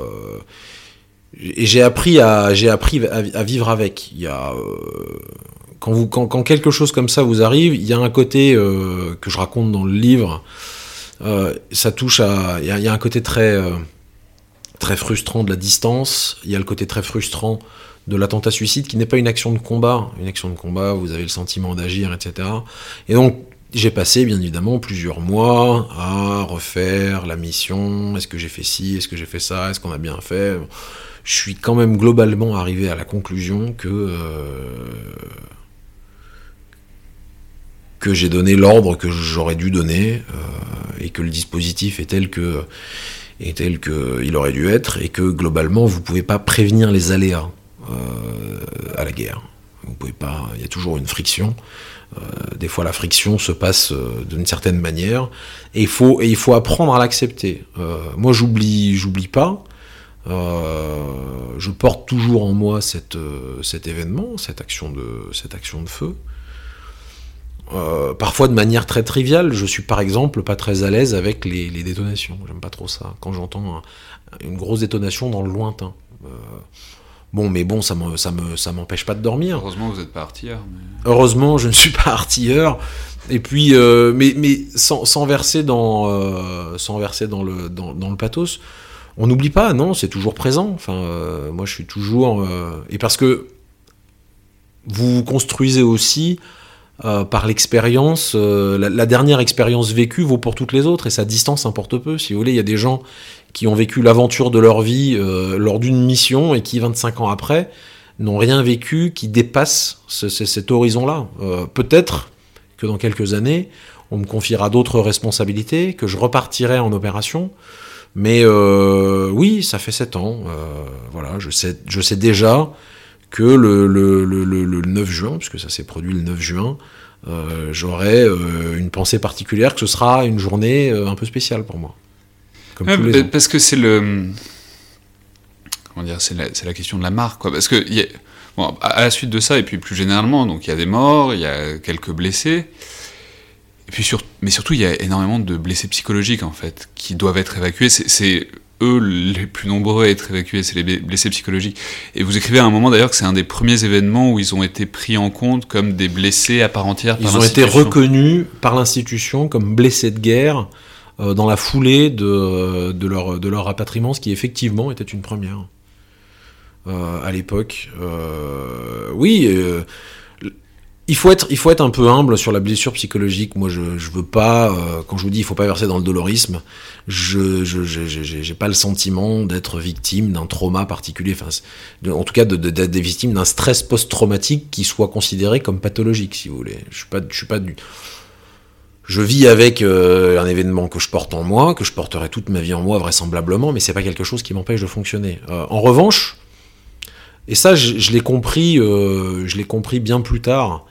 Et j'ai appris à vivre avec. quand quelque chose comme ça vous arrive, il y a un côté que je raconte dans le livre. Ça touche à, il y a un côté très frustrant de la distance. Il y a le côté très frustrant de l'attentat suicide qui n'est pas une action de combat. Une action de combat, vous avez le sentiment d'agir, etc. Et donc, j'ai passé, bien évidemment, plusieurs mois à refaire la mission. Est-ce que j'ai fait ci? Est-ce que j'ai fait ça? Est-ce qu'on a bien fait? Je suis quand même globalement arrivé à la conclusion que j'ai donné l'ordre que j'aurais dû donner et que le dispositif est tel que il aurait dû être, et que globalement, vous pouvez pas prévenir les aléas à la guerre. Vous pouvez pas. Il y a toujours une friction. Des fois, la friction se passe d'une certaine manière, et il faut apprendre à l'accepter. Moi, j'oublie pas. Je porte toujours en moi cet événement, cette action de feu. Parfois de manière très triviale. Je suis par exemple pas très à l'aise avec les détonations. J'aime pas trop ça. Quand j'entends une grosse détonation dans le lointain. Ça m'empêche pas de dormir. Heureusement, vous n'êtes pas artilleur. Heureusement, je ne suis pas artilleur. Et puis, mais sans verser dans le pathos. On n'oublie pas, non, c'est toujours présent. Enfin, moi, je suis toujours... et parce que vous vous construisez aussi par l'expérience. La dernière expérience vécue vaut pour toutes les autres, et sa distance importe peu. Si vous voulez, il y a des gens qui ont vécu l'aventure de leur vie lors d'une mission, et qui, 25 ans après, n'ont rien vécu qui dépasse cet horizon-là. Peut-être que dans quelques années, on me confiera d'autres responsabilités, que je repartirai en opération. Mais oui, ça fait 7 ans. Voilà, je sais déjà que le 9 juin, puisque ça s'est produit le 9 juin, j'aurai une pensée particulière, que ce sera une journée un peu spéciale pour moi. Comme tous les ans. Parce que c'est c'est la question de la marque, quoi. Parce que à la suite de ça, et puis plus généralement, donc il y a des morts, il y a quelques blessés. Et puis mais surtout, il y a énormément de blessés psychologiques, en fait, qui doivent être évacués. C'est eux les plus nombreux à être évacués, c'est les blessés psychologiques. Et vous écrivez à un moment, d'ailleurs, que c'est un des premiers événements où ils ont été pris en compte comme des blessés à part entière par l'institution. Ils ont été reconnus par l'institution comme blessés de guerre dans la foulée de leur rapatriement, ce qui effectivement était une première à l'époque. Il faut être un peu humble sur la blessure psychologique. Moi, je veux pas, quand je vous dis il faut pas verser dans le dolorisme, j'ai pas le sentiment d'être victime d'un trauma particulier. Enfin, en tout cas, d'être des victimes d'un stress post-traumatique qui soit considéré comme pathologique, si vous voulez. Je vis avec un événement que je porte en moi, que je porterai toute ma vie en moi vraisemblablement, mais c'est pas quelque chose qui m'empêche de fonctionner. En revanche, et ça, je l'ai compris bien plus tard.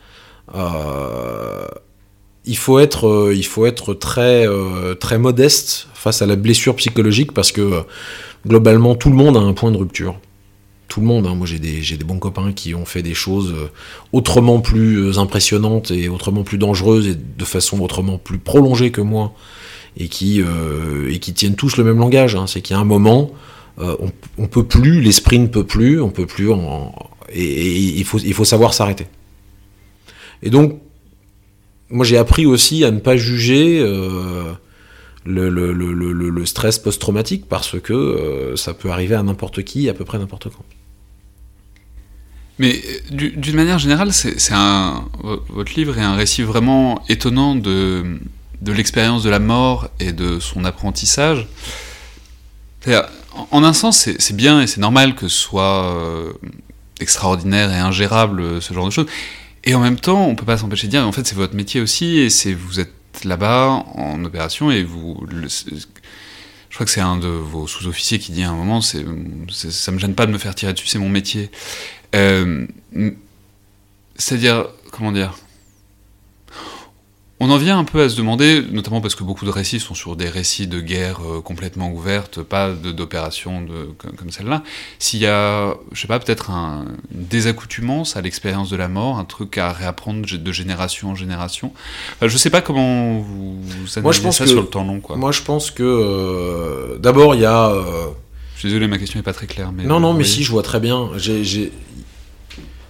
Il faut être très très modeste face à la blessure psychologique, parce que globalement tout le monde a un point de rupture. Tout le monde. Moi j'ai des bons copains qui ont fait des choses autrement plus impressionnantes et autrement plus dangereuses et de façon autrement plus prolongée que moi, et qui tiennent tous le même langage. C'est qu'il y a un moment, on peut plus, l'esprit ne peut plus, on peut plus, et il faut savoir s'arrêter. Et donc, moi j'ai appris aussi à ne pas juger le stress post-traumatique, parce que ça peut arriver à n'importe qui, à peu près n'importe quand. Mais d'une manière générale, votre livre est un récit vraiment étonnant de l'expérience de la mort et de son apprentissage. C'est-à-dire, en un sens, c'est bien et c'est normal que ce soit extraordinaire et ingérable, ce genre de choses. Et en même temps, on peut pas s'empêcher de dire, en fait, c'est votre métier aussi, et vous êtes là-bas en opération, et je crois que c'est un de vos sous-officiers qui dit à un moment, ça me gêne pas de me faire tirer dessus, c'est mon métier. C'est-à-dire, comment dire, on en vient un peu à se demander, notamment parce que beaucoup de récits sont sur des récits de guerre complètement ouvertes, pas d'opérations comme celle-là, s'il y a, je sais pas, peut-être une désaccoutumance à l'expérience de la mort, un truc à réapprendre de génération en génération. Enfin, je sais pas comment vous analysez ça sur le temps long, quoi. Moi, je pense que d'abord, il y a... Je suis désolé, ma question n'est pas très claire. Mais non, mais si, je vois très bien.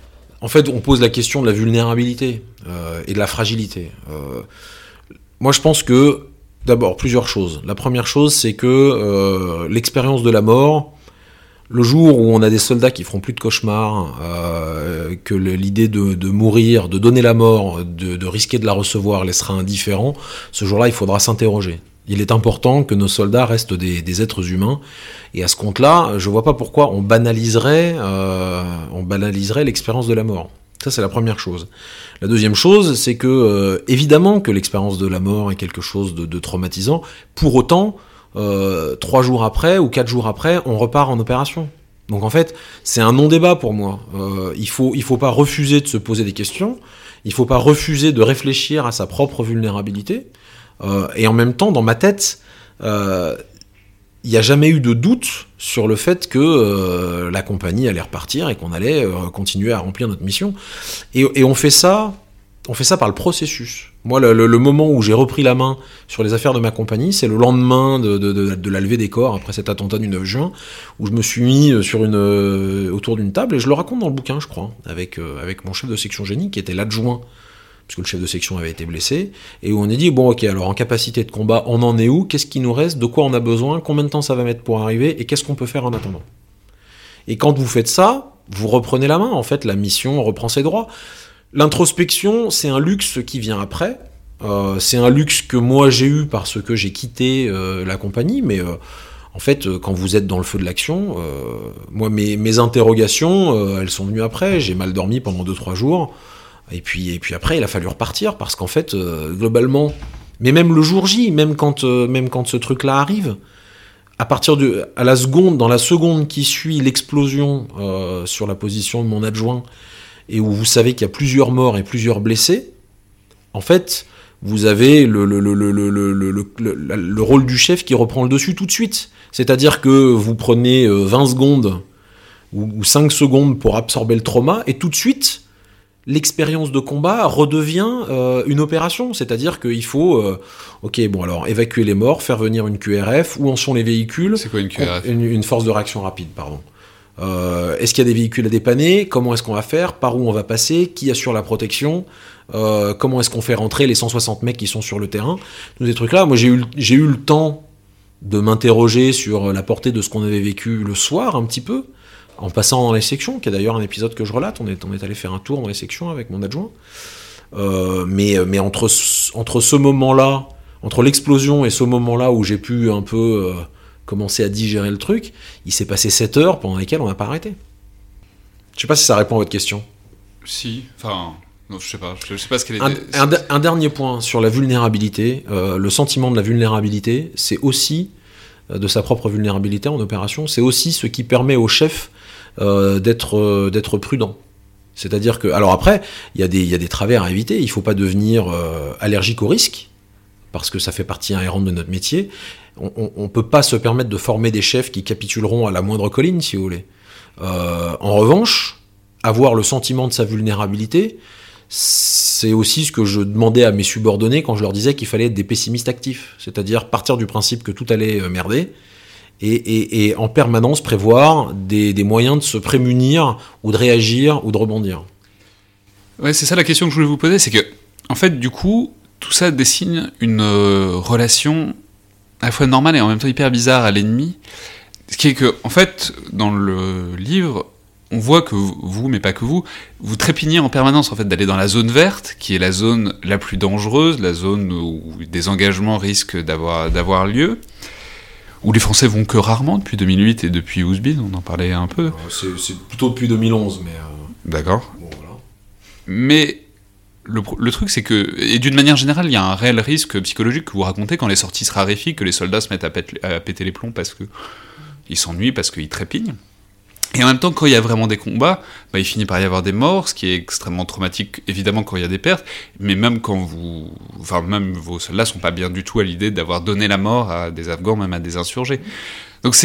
En fait, on pose la question de la vulnérabilité et de la fragilité. Moi, je pense que, d'abord, plusieurs choses. La première chose, c'est que l'expérience de la mort, le jour où on a des soldats qui feront plus de cauchemars, que l'idée de mourir, de donner la mort, de risquer de la recevoir les sera indifférent, ce jour-là, il faudra s'interroger. Il est important que nos soldats restent des êtres humains. Et à ce compte-là, je ne vois pas pourquoi on banaliserait l'expérience de la mort. Ça, c'est la première chose. La deuxième chose, c'est que, évidemment, que l'expérience de la mort est quelque chose de traumatisant. Pour autant, 3 jours après ou 4 jours après, on repart en opération. Donc en fait, c'est un non-débat pour moi. Il faut pas refuser de se poser des questions. Il faut pas refuser de réfléchir à sa propre vulnérabilité. Et en même temps, dans ma tête, il n'y a jamais eu de doute sur le fait que la compagnie allait repartir et qu'on allait continuer à remplir notre mission. Et on fait ça par le processus. Moi, le moment où j'ai repris la main sur les affaires de ma compagnie, c'est le lendemain de la levée des corps, après cet attentat du 9 juin, où je me suis mis autour d'une table, et je le raconte dans le bouquin, je crois, avec mon chef de section génie, qui était l'adjoint, puisque le chef de section avait été blessé, et où on a dit, bon ok, alors en capacité de combat, on en est où? Qu'est-ce qui nous reste? De quoi on a besoin? Combien de temps ça va mettre pour arriver? Et qu'est-ce qu'on peut faire en attendant? Et quand vous faites ça, vous reprenez la main, en fait, la mission reprend ses droits. L'introspection, c'est un luxe qui vient après. C'est un luxe que moi j'ai eu parce que j'ai quitté la compagnie, mais en fait, quand vous êtes dans le feu de l'action, moi mes interrogations, elles sont venues après. J'ai mal dormi pendant 2-3 jours, et puis après, il a fallu repartir parce qu'en fait, globalement, mais même le jour J, même quand ce truc-là arrive, dans la seconde qui suit l'explosion sur la position de mon adjoint, et où vous savez qu'il y a plusieurs morts et plusieurs blessés, en fait, vous avez le rôle du chef qui reprend le dessus tout de suite. C'est-à-dire que vous prenez 20 secondes ou 5 secondes pour absorber le trauma, et tout de suite, l'expérience de combat redevient une opération. C'est-à-dire qu'il faut évacuer les morts, faire venir une QRF, où en sont les véhicules? C'est quoi une QRF? Une force de réaction rapide, pardon. Est-ce qu'il y a des véhicules à dépanner? Comment est-ce qu'on va faire? Par où on va passer? Qui assure la protection? Comment est-ce qu'on fait rentrer les 160 mecs qui sont sur le terrain? Tous ces trucs-là, moi j'ai eu le temps de m'interroger sur la portée de ce qu'on avait vécu le soir, un petit peu, en passant dans les sections, qui est d'ailleurs un épisode que je relate. On est allé faire un tour dans les sections avec mon adjoint. Mais entre ce moment-là, entre l'explosion et ce moment-là où j'ai pu un peu commencer à digérer le truc, il s'est passé 7 heures pendant lesquelles on n'a pas arrêté. Je sais pas si ça répond à votre question. Si, enfin, non, je sais pas ce qu'elle était. Un dernier point sur la vulnérabilité, le sentiment de la vulnérabilité, c'est aussi, de sa propre vulnérabilité en opération, c'est aussi ce qui permet au chef d'être prudent. C'est-à-dire que, alors après, il y a des travers à éviter, il faut pas devenir allergique au risque, parce que ça fait partie inhérente de notre métier. On peut pas se permettre de former des chefs qui capituleront à la moindre colline, si vous voulez. En revanche, avoir le sentiment de sa vulnérabilité, c'est aussi ce que je demandais à mes subordonnés quand je leur disais qu'il fallait être des pessimistes actifs. C'est-à-dire partir du principe que tout allait merder, et en permanence prévoir des moyens de se prémunir, ou de réagir, ou de rebondir. Ouais, c'est ça la question que je voulais vous poser, c'est que, en fait, du coup, tout ça dessine une relation à la fois normale et en même temps hyper bizarre à l'ennemi. Ce qui est que, en fait, dans le livre, on voit que vous, mais pas que vous trépignez en permanence en fait d'aller dans la zone verte, qui est la zone la plus dangereuse, la zone où des engagements risquent d'avoir lieu, où les Français vont que rarement depuis 2008 et depuis Ouzbin, on en parlait un peu. C'est plutôt depuis 2011, mais... D'accord. Bon, voilà. Mais le truc, c'est que, et d'une manière générale, il y a un réel risque psychologique que vous racontez quand les sorties se raréfient, que les soldats se mettent à péter les plombs parce que ils s'ennuient, parce qu'ils trépignent. Et en même temps, quand il y a vraiment des combats, il finit par y avoir des morts, ce qui est extrêmement traumatique, évidemment, quand il y a des pertes, mais même quand même vos soldats sont pas bien du tout à l'idée d'avoir donné la mort à des Afghans, même à des insurgés. Donc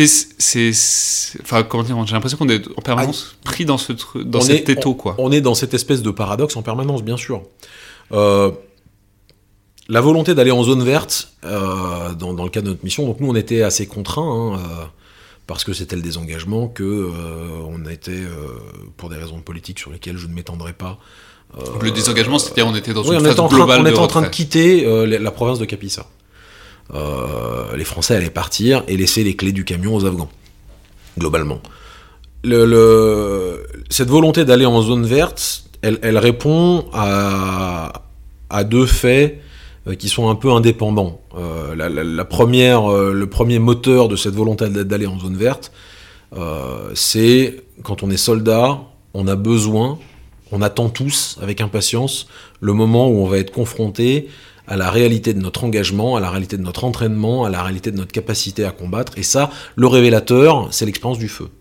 comment dire, j'ai l'impression qu'on est en permanence pris dans cet étau, quoi. On est dans cette espèce de paradoxe en permanence, bien sûr. La volonté d'aller en zone verte, dans le cadre de notre mission, donc nous on était assez contraints, parce que c'était le désengagement que on était, pour des raisons politiques sur lesquelles je ne m'étendrai pas. Le désengagement, c'est-à-dire on était dans Oui, une phase globale on de était en train de retrait. quitter la province de Kapisa. Les Français allaient partir et laisser les clés du camion aux Afghans, globalement. Cette volonté d'aller en zone verte, elle répond à deux faits qui sont un peu indépendants. Le premier moteur de cette volonté d'aller en zone verte, c'est quand on est soldat, on a besoin, on attend tous avec impatience le moment où on va être confronté à la réalité de notre engagement, à la réalité de notre entraînement, à la réalité de notre capacité à combattre. Et ça, le révélateur, c'est l'expérience du feu.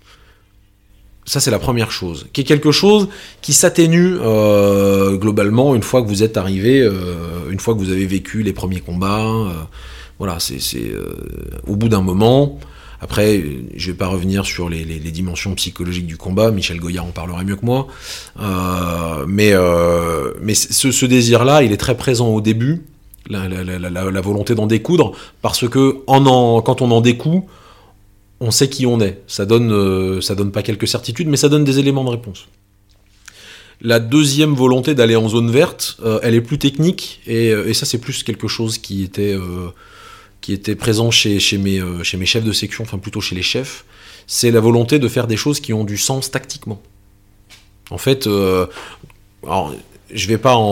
Ça, c'est la première chose, qui est quelque chose qui s'atténue globalement une fois que vous êtes arrivé, une fois que vous avez vécu les premiers combats. Voilà, c'est au bout d'un moment. Après, je vais pas revenir sur les dimensions psychologiques du combat. Michel Goyard en parlerait mieux que moi. Mais ce désir-là, il est très présent au début, la volonté d'en découdre, parce que quand on en découd, on sait qui on est. Ça donne pas quelques certitudes, mais ça donne des éléments de réponse. La deuxième volonté d'aller en zone verte, elle est plus technique, et ça c'est plus quelque chose qui était présent chez mes chefs de section, enfin plutôt chez les chefs. C'est la volonté de faire des choses qui ont du sens tactiquement. En fait, alors, je vais pas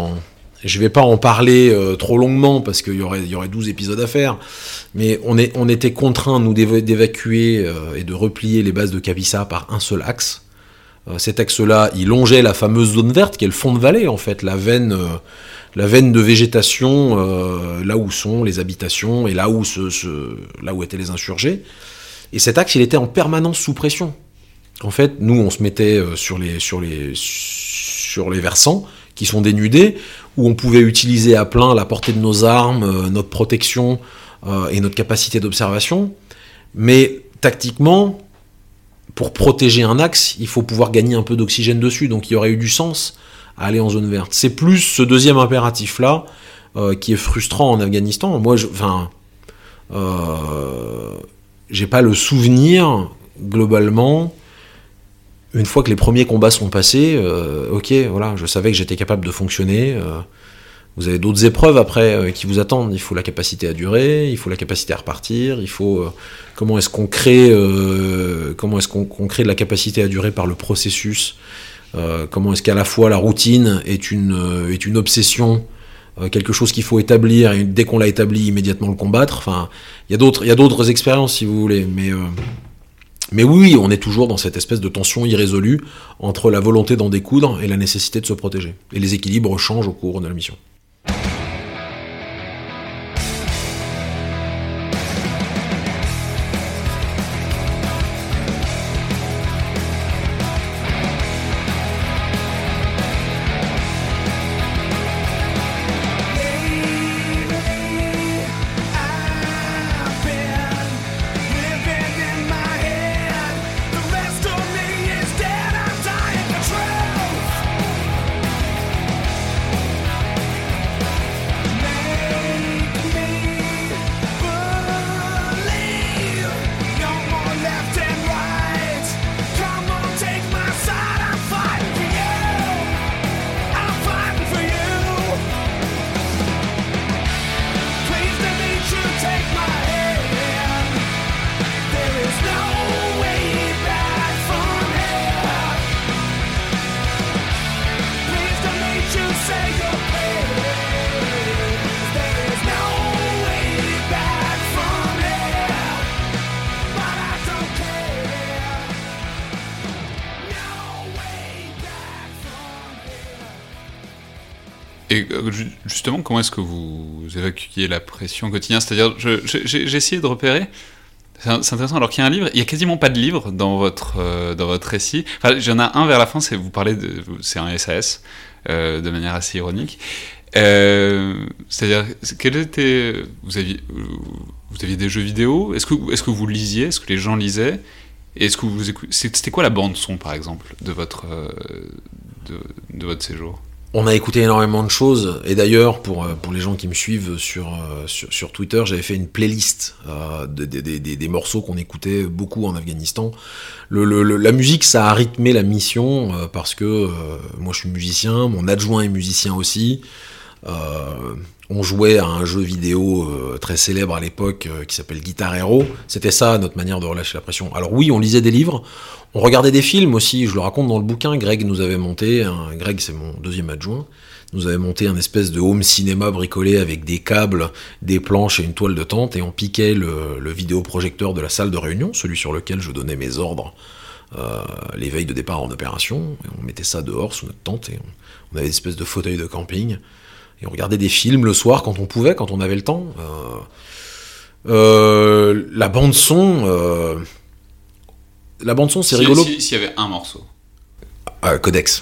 en parler trop longuement parce qu'il y aurait 12 épisodes à faire, mais on était contraints, nous, d'évacuer et de replier les bases de Kapisa par un seul axe. Cet axe-là, il longeait la fameuse zone verte, qui est le fond de vallée, en fait, la veine de végétation, là où sont les habitations et là où étaient les insurgés. Et cet axe, il était en permanence sous pression. En fait, nous, on se mettait sur les versants, qui sont dénudés, où on pouvait utiliser à plein la portée de nos armes, notre protection et notre capacité d'observation. Mais tactiquement, pour protéger un axe, il faut pouvoir gagner un peu d'oxygène dessus, donc il y aurait eu du sens à aller en zone verte. C'est plus ce deuxième impératif-là qui est frustrant en Afghanistan. Moi, j'ai pas le souvenir, globalement, une fois que les premiers combats sont passés, ok, voilà, je savais que j'étais capable de fonctionner. Vous avez d'autres épreuves après qui vous attendent. Il faut la capacité à durer, il faut la capacité à repartir, il faut comment est-ce qu'on crée de la capacité à durer par le processus. Comment est-ce qu'à la fois la routine est une obsession, quelque chose qu'il faut établir, et dès qu'on l'a établi, immédiatement le combattre. Enfin, il y a d'autres expériences si vous voulez, mais oui, on est toujours dans cette espèce de tension irrésolue entre la volonté d'en découdre et la nécessité de se protéger. Et les équilibres changent au cours de la mission. Et justement, comment est-ce que vous évacuiez la pression au quotidien ? C'est-à-dire, j'ai essayé de repérer, c'est intéressant, alors qu'il y a un livre, il n'y a quasiment pas de livre dans votre récit. Enfin, il y en a un vers la fin, c'est un SAS, de manière assez ironique. C'est-à-dire, vous aviez des jeux vidéo ? Est-ce que vous lisiez ? Est-ce que les gens lisaient ? Et est-ce que c'était quoi la bande son, par exemple, de votre séjour ? On a écouté énormément de choses, et d'ailleurs, pour les gens qui me suivent sur Twitter, j'avais fait une playlist des morceaux qu'on écoutait beaucoup en Afghanistan. La musique, ça a rythmé la mission, parce que moi je suis musicien, mon adjoint est musicien aussi. On jouait à un jeu vidéo très célèbre à l'époque qui s'appelle Guitar Hero. C'était ça notre manière de relâcher la pression. Alors oui, on lisait des livres, on regardait des films aussi. Je le raconte dans le bouquin. Greg nous avait monté, Greg c'est mon deuxième adjoint, nous avait monté un espèce de home cinéma bricolé avec des câbles, des planches et une toile de tente, et on piquait le vidéoprojecteur de la salle de réunion, celui sur lequel je donnais mes ordres les veilles de départ en opération. Et on mettait ça dehors sous notre tente, et on avait une espèce de fauteuil de camping. Et on regardait des films le soir quand on pouvait, quand on avait le temps. La bande son, c'est rigolo. S'il y avait un morceau. Codex.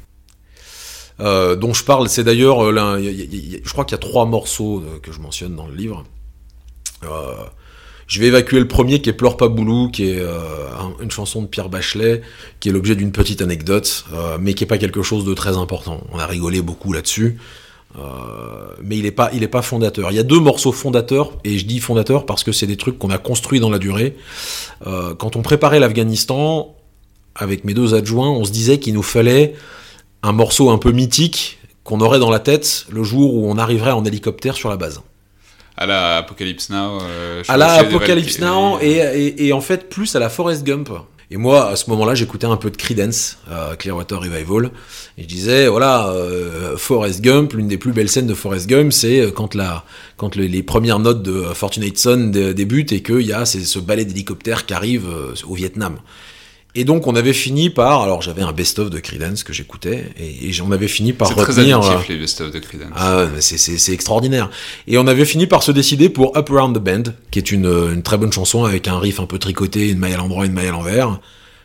Dont je parle, c'est d'ailleurs, je crois qu'il y a 3 morceaux que je mentionne dans le livre. Je vais évacuer le premier qui est Pleure pas Boulou, qui est une chanson de Pierre Bachelet, qui est l'objet d'une petite anecdote, mais qui est pas quelque chose de très important. On a rigolé beaucoup là-dessus. Mais il est pas fondateur. Il y a 2 morceaux fondateurs, et je dis fondateurs parce que c'est des trucs qu'on a construits dans la durée. Quand on préparait l'Afghanistan, avec mes 2 adjoints, on se disait qu'il nous fallait un morceau un peu mythique qu'on aurait dans la tête le jour où on arriverait en hélicoptère sur la base. À la Apocalypse Now. À la Apocalypse Now, et en fait plus à la Forrest Gump. Et moi, à ce moment-là, j'écoutais un peu de Creedence, Clearwater Revival, et je disais, voilà, Forrest Gump, l'une des plus belles scènes de Forrest Gump, c'est quand les premières notes de Fortunate Son débutent, et qu'il y a ce balai d'hélicoptères qui arrive au Vietnam. Et donc, on avait fini par... Alors, j'avais un best-of de Creedence que j'écoutais, et on avait fini par retenir... C'est très addictif, les best-of de Creedence. Ah, c'est extraordinaire. Et on avait fini par se décider pour Up Around the Bend, qui est une très bonne chanson, avec un riff un peu tricoté, une maille à l'endroit, une maille à l'envers.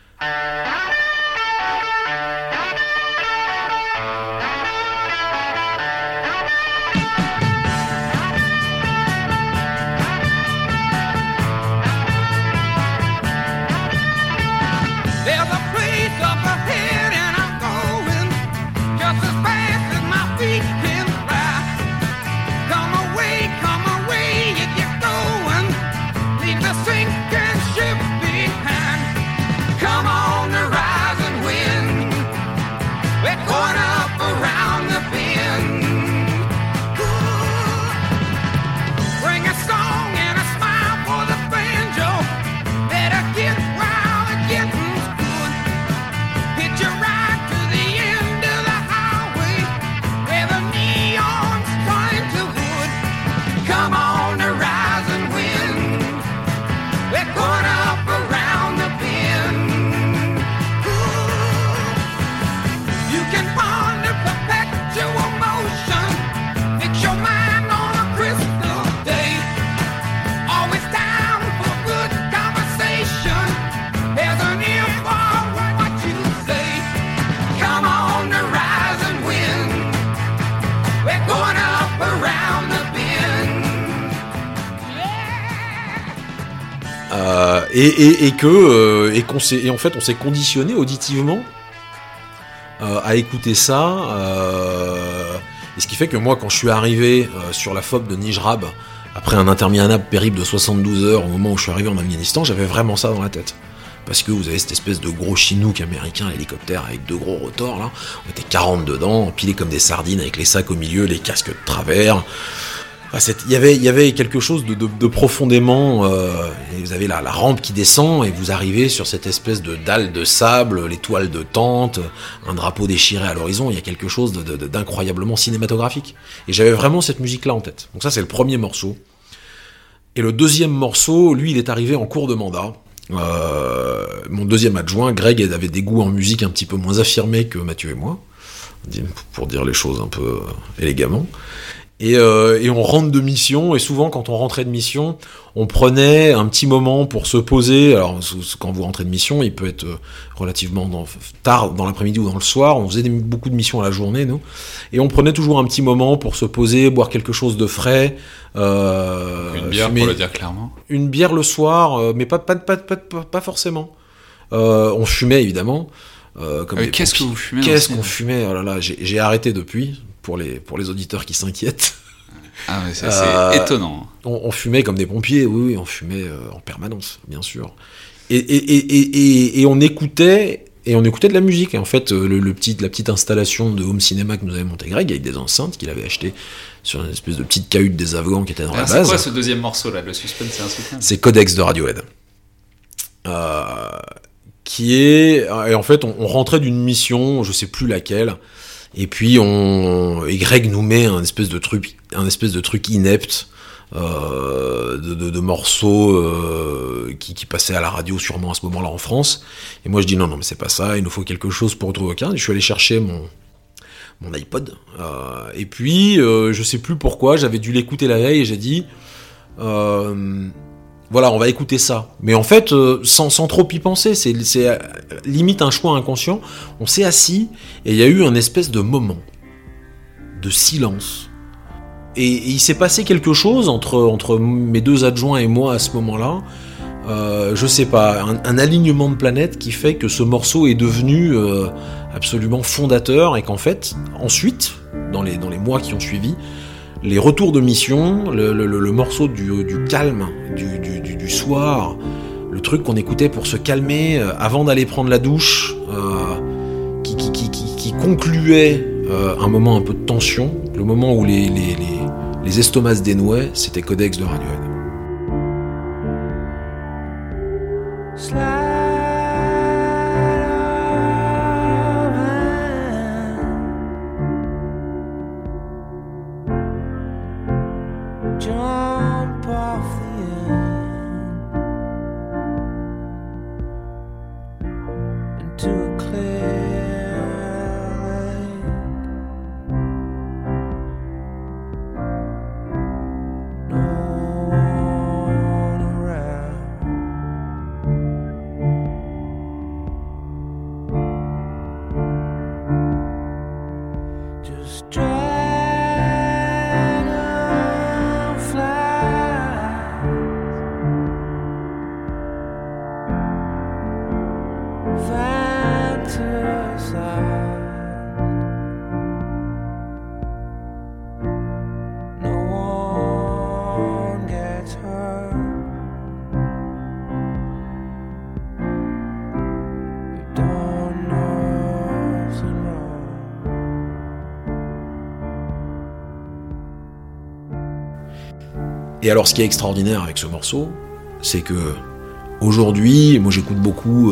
Et en fait on s'est conditionné auditivement à écouter ça, et ce qui fait que moi quand je suis arrivé sur la FOB de Nijrab après un interminable périple de 72 heures, au moment où je suis arrivé en Afghanistan, j'avais vraiment ça dans la tête. Parce que vous avez cette espèce de gros chinook américain à l'hélicoptère avec 2 gros rotors là, on était 40 dedans, empilés comme des sardines avec les sacs au milieu, les casques de travers. Il y avait quelque chose de profondément... vous avez la rampe qui descend et vous arrivez sur cette espèce de dalle de sable, les toiles de tente, un drapeau déchiré à l'horizon. Il y a quelque chose d'incroyablement cinématographique. Et j'avais vraiment cette musique-là en tête. Donc ça, c'est le premier morceau. Et le deuxième morceau, lui, il est arrivé en cours de mandat. Mon deuxième adjoint, Greg, avait des goûts en musique un petit peu moins affirmés que Mathieu et moi, pour dire les choses un peu élégamment. Et on rentre de mission, et souvent quand on rentrait de mission, on prenait un petit moment pour se poser. Alors quand vous rentrez de mission, il peut être relativement tard dans l'après-midi ou dans le soir, on faisait beaucoup de missions à la journée, nous, et on prenait toujours un petit moment pour se poser, boire quelque chose de frais. Une bière, pour le dire clairement. Une bière le soir, mais pas forcément. On fumait évidemment. Qu'est-ce que vous fumez? Qu'est-ce qu'on fumait? Oh là là, j'ai arrêté depuis, pour les auditeurs qui s'inquiètent. Ah mais c'est étonnant. On fumait comme des pompiers, oui, on fumait en permanence, bien sûr. Et on écoutait de la musique. Et en fait, la petite installation de home cinéma que nous avait monté Greg, avec des enceintes qu'il avait achetées sur une espèce de petite cahute des Afghans qui était dans la base. C'est quoi ce deuxième morceau là? Le suspense, c'est insoutenable. C'est Codex de Radiohead. Et en fait, on rentrait d'une mission, je sais plus laquelle, et puis et Greg nous met un espèce de truc inepte, de morceaux qui passaient à la radio sûrement à ce moment-là en France. Et moi je dis non mais c'est pas ça, il nous faut quelque chose pour retrouver aucun. Je suis allé chercher mon iPod, et puis je sais plus pourquoi, j'avais dû l'écouter la veille et j'ai dit voilà, on va écouter ça. Mais en fait, sans trop y penser, c'est limite un choix inconscient. On s'est assis et il y a eu un espèce de moment de silence. Et il s'est passé quelque chose entre mes deux adjoints et moi à ce moment-là. Je sais pas, un alignement de planètes qui fait que ce morceau est devenu absolument fondateur et qu'en fait, ensuite, dans les mois qui ont suivi, les retours de mission, le morceau du calme, du soir, le truc qu'on écoutait pour se calmer avant d'aller prendre la douche, qui concluait un moment un peu de tension, le moment où les estomacs se dénouaient, c'était Codex de Radiohead. Et alors, ce qui est extraordinaire avec ce morceau, c'est que aujourd'hui, moi j'écoute beaucoup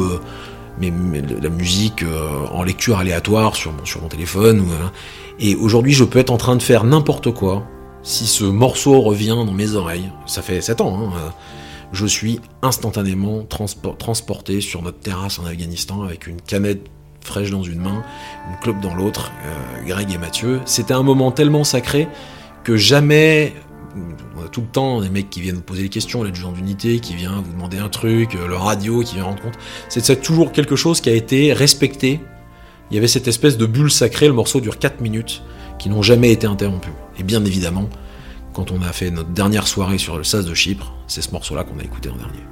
la musique en lecture aléatoire sur mon téléphone, et aujourd'hui je peux être en train de faire n'importe quoi. Si ce morceau revient dans mes oreilles, ça fait 7 ans, je suis instantanément transporté sur notre terrasse en Afghanistan avec une canette fraîche dans une main, une clope dans l'autre, Greg et Mathieu. C'était un moment tellement sacré que jamais... On a tout le temps des mecs qui viennent vous poser des questions, l'adjudant d'unité qui vient vous demander un truc, le radio qui vient rendre compte. C'est toujours quelque chose qui a été respecté. Il y avait cette espèce de bulle sacrée, le morceau dure 4 minutes, qui n'ont jamais été interrompus. Et bien évidemment, quand on a fait notre dernière soirée sur le SAS de Chypre, c'est ce morceau-là qu'on a écouté en dernier.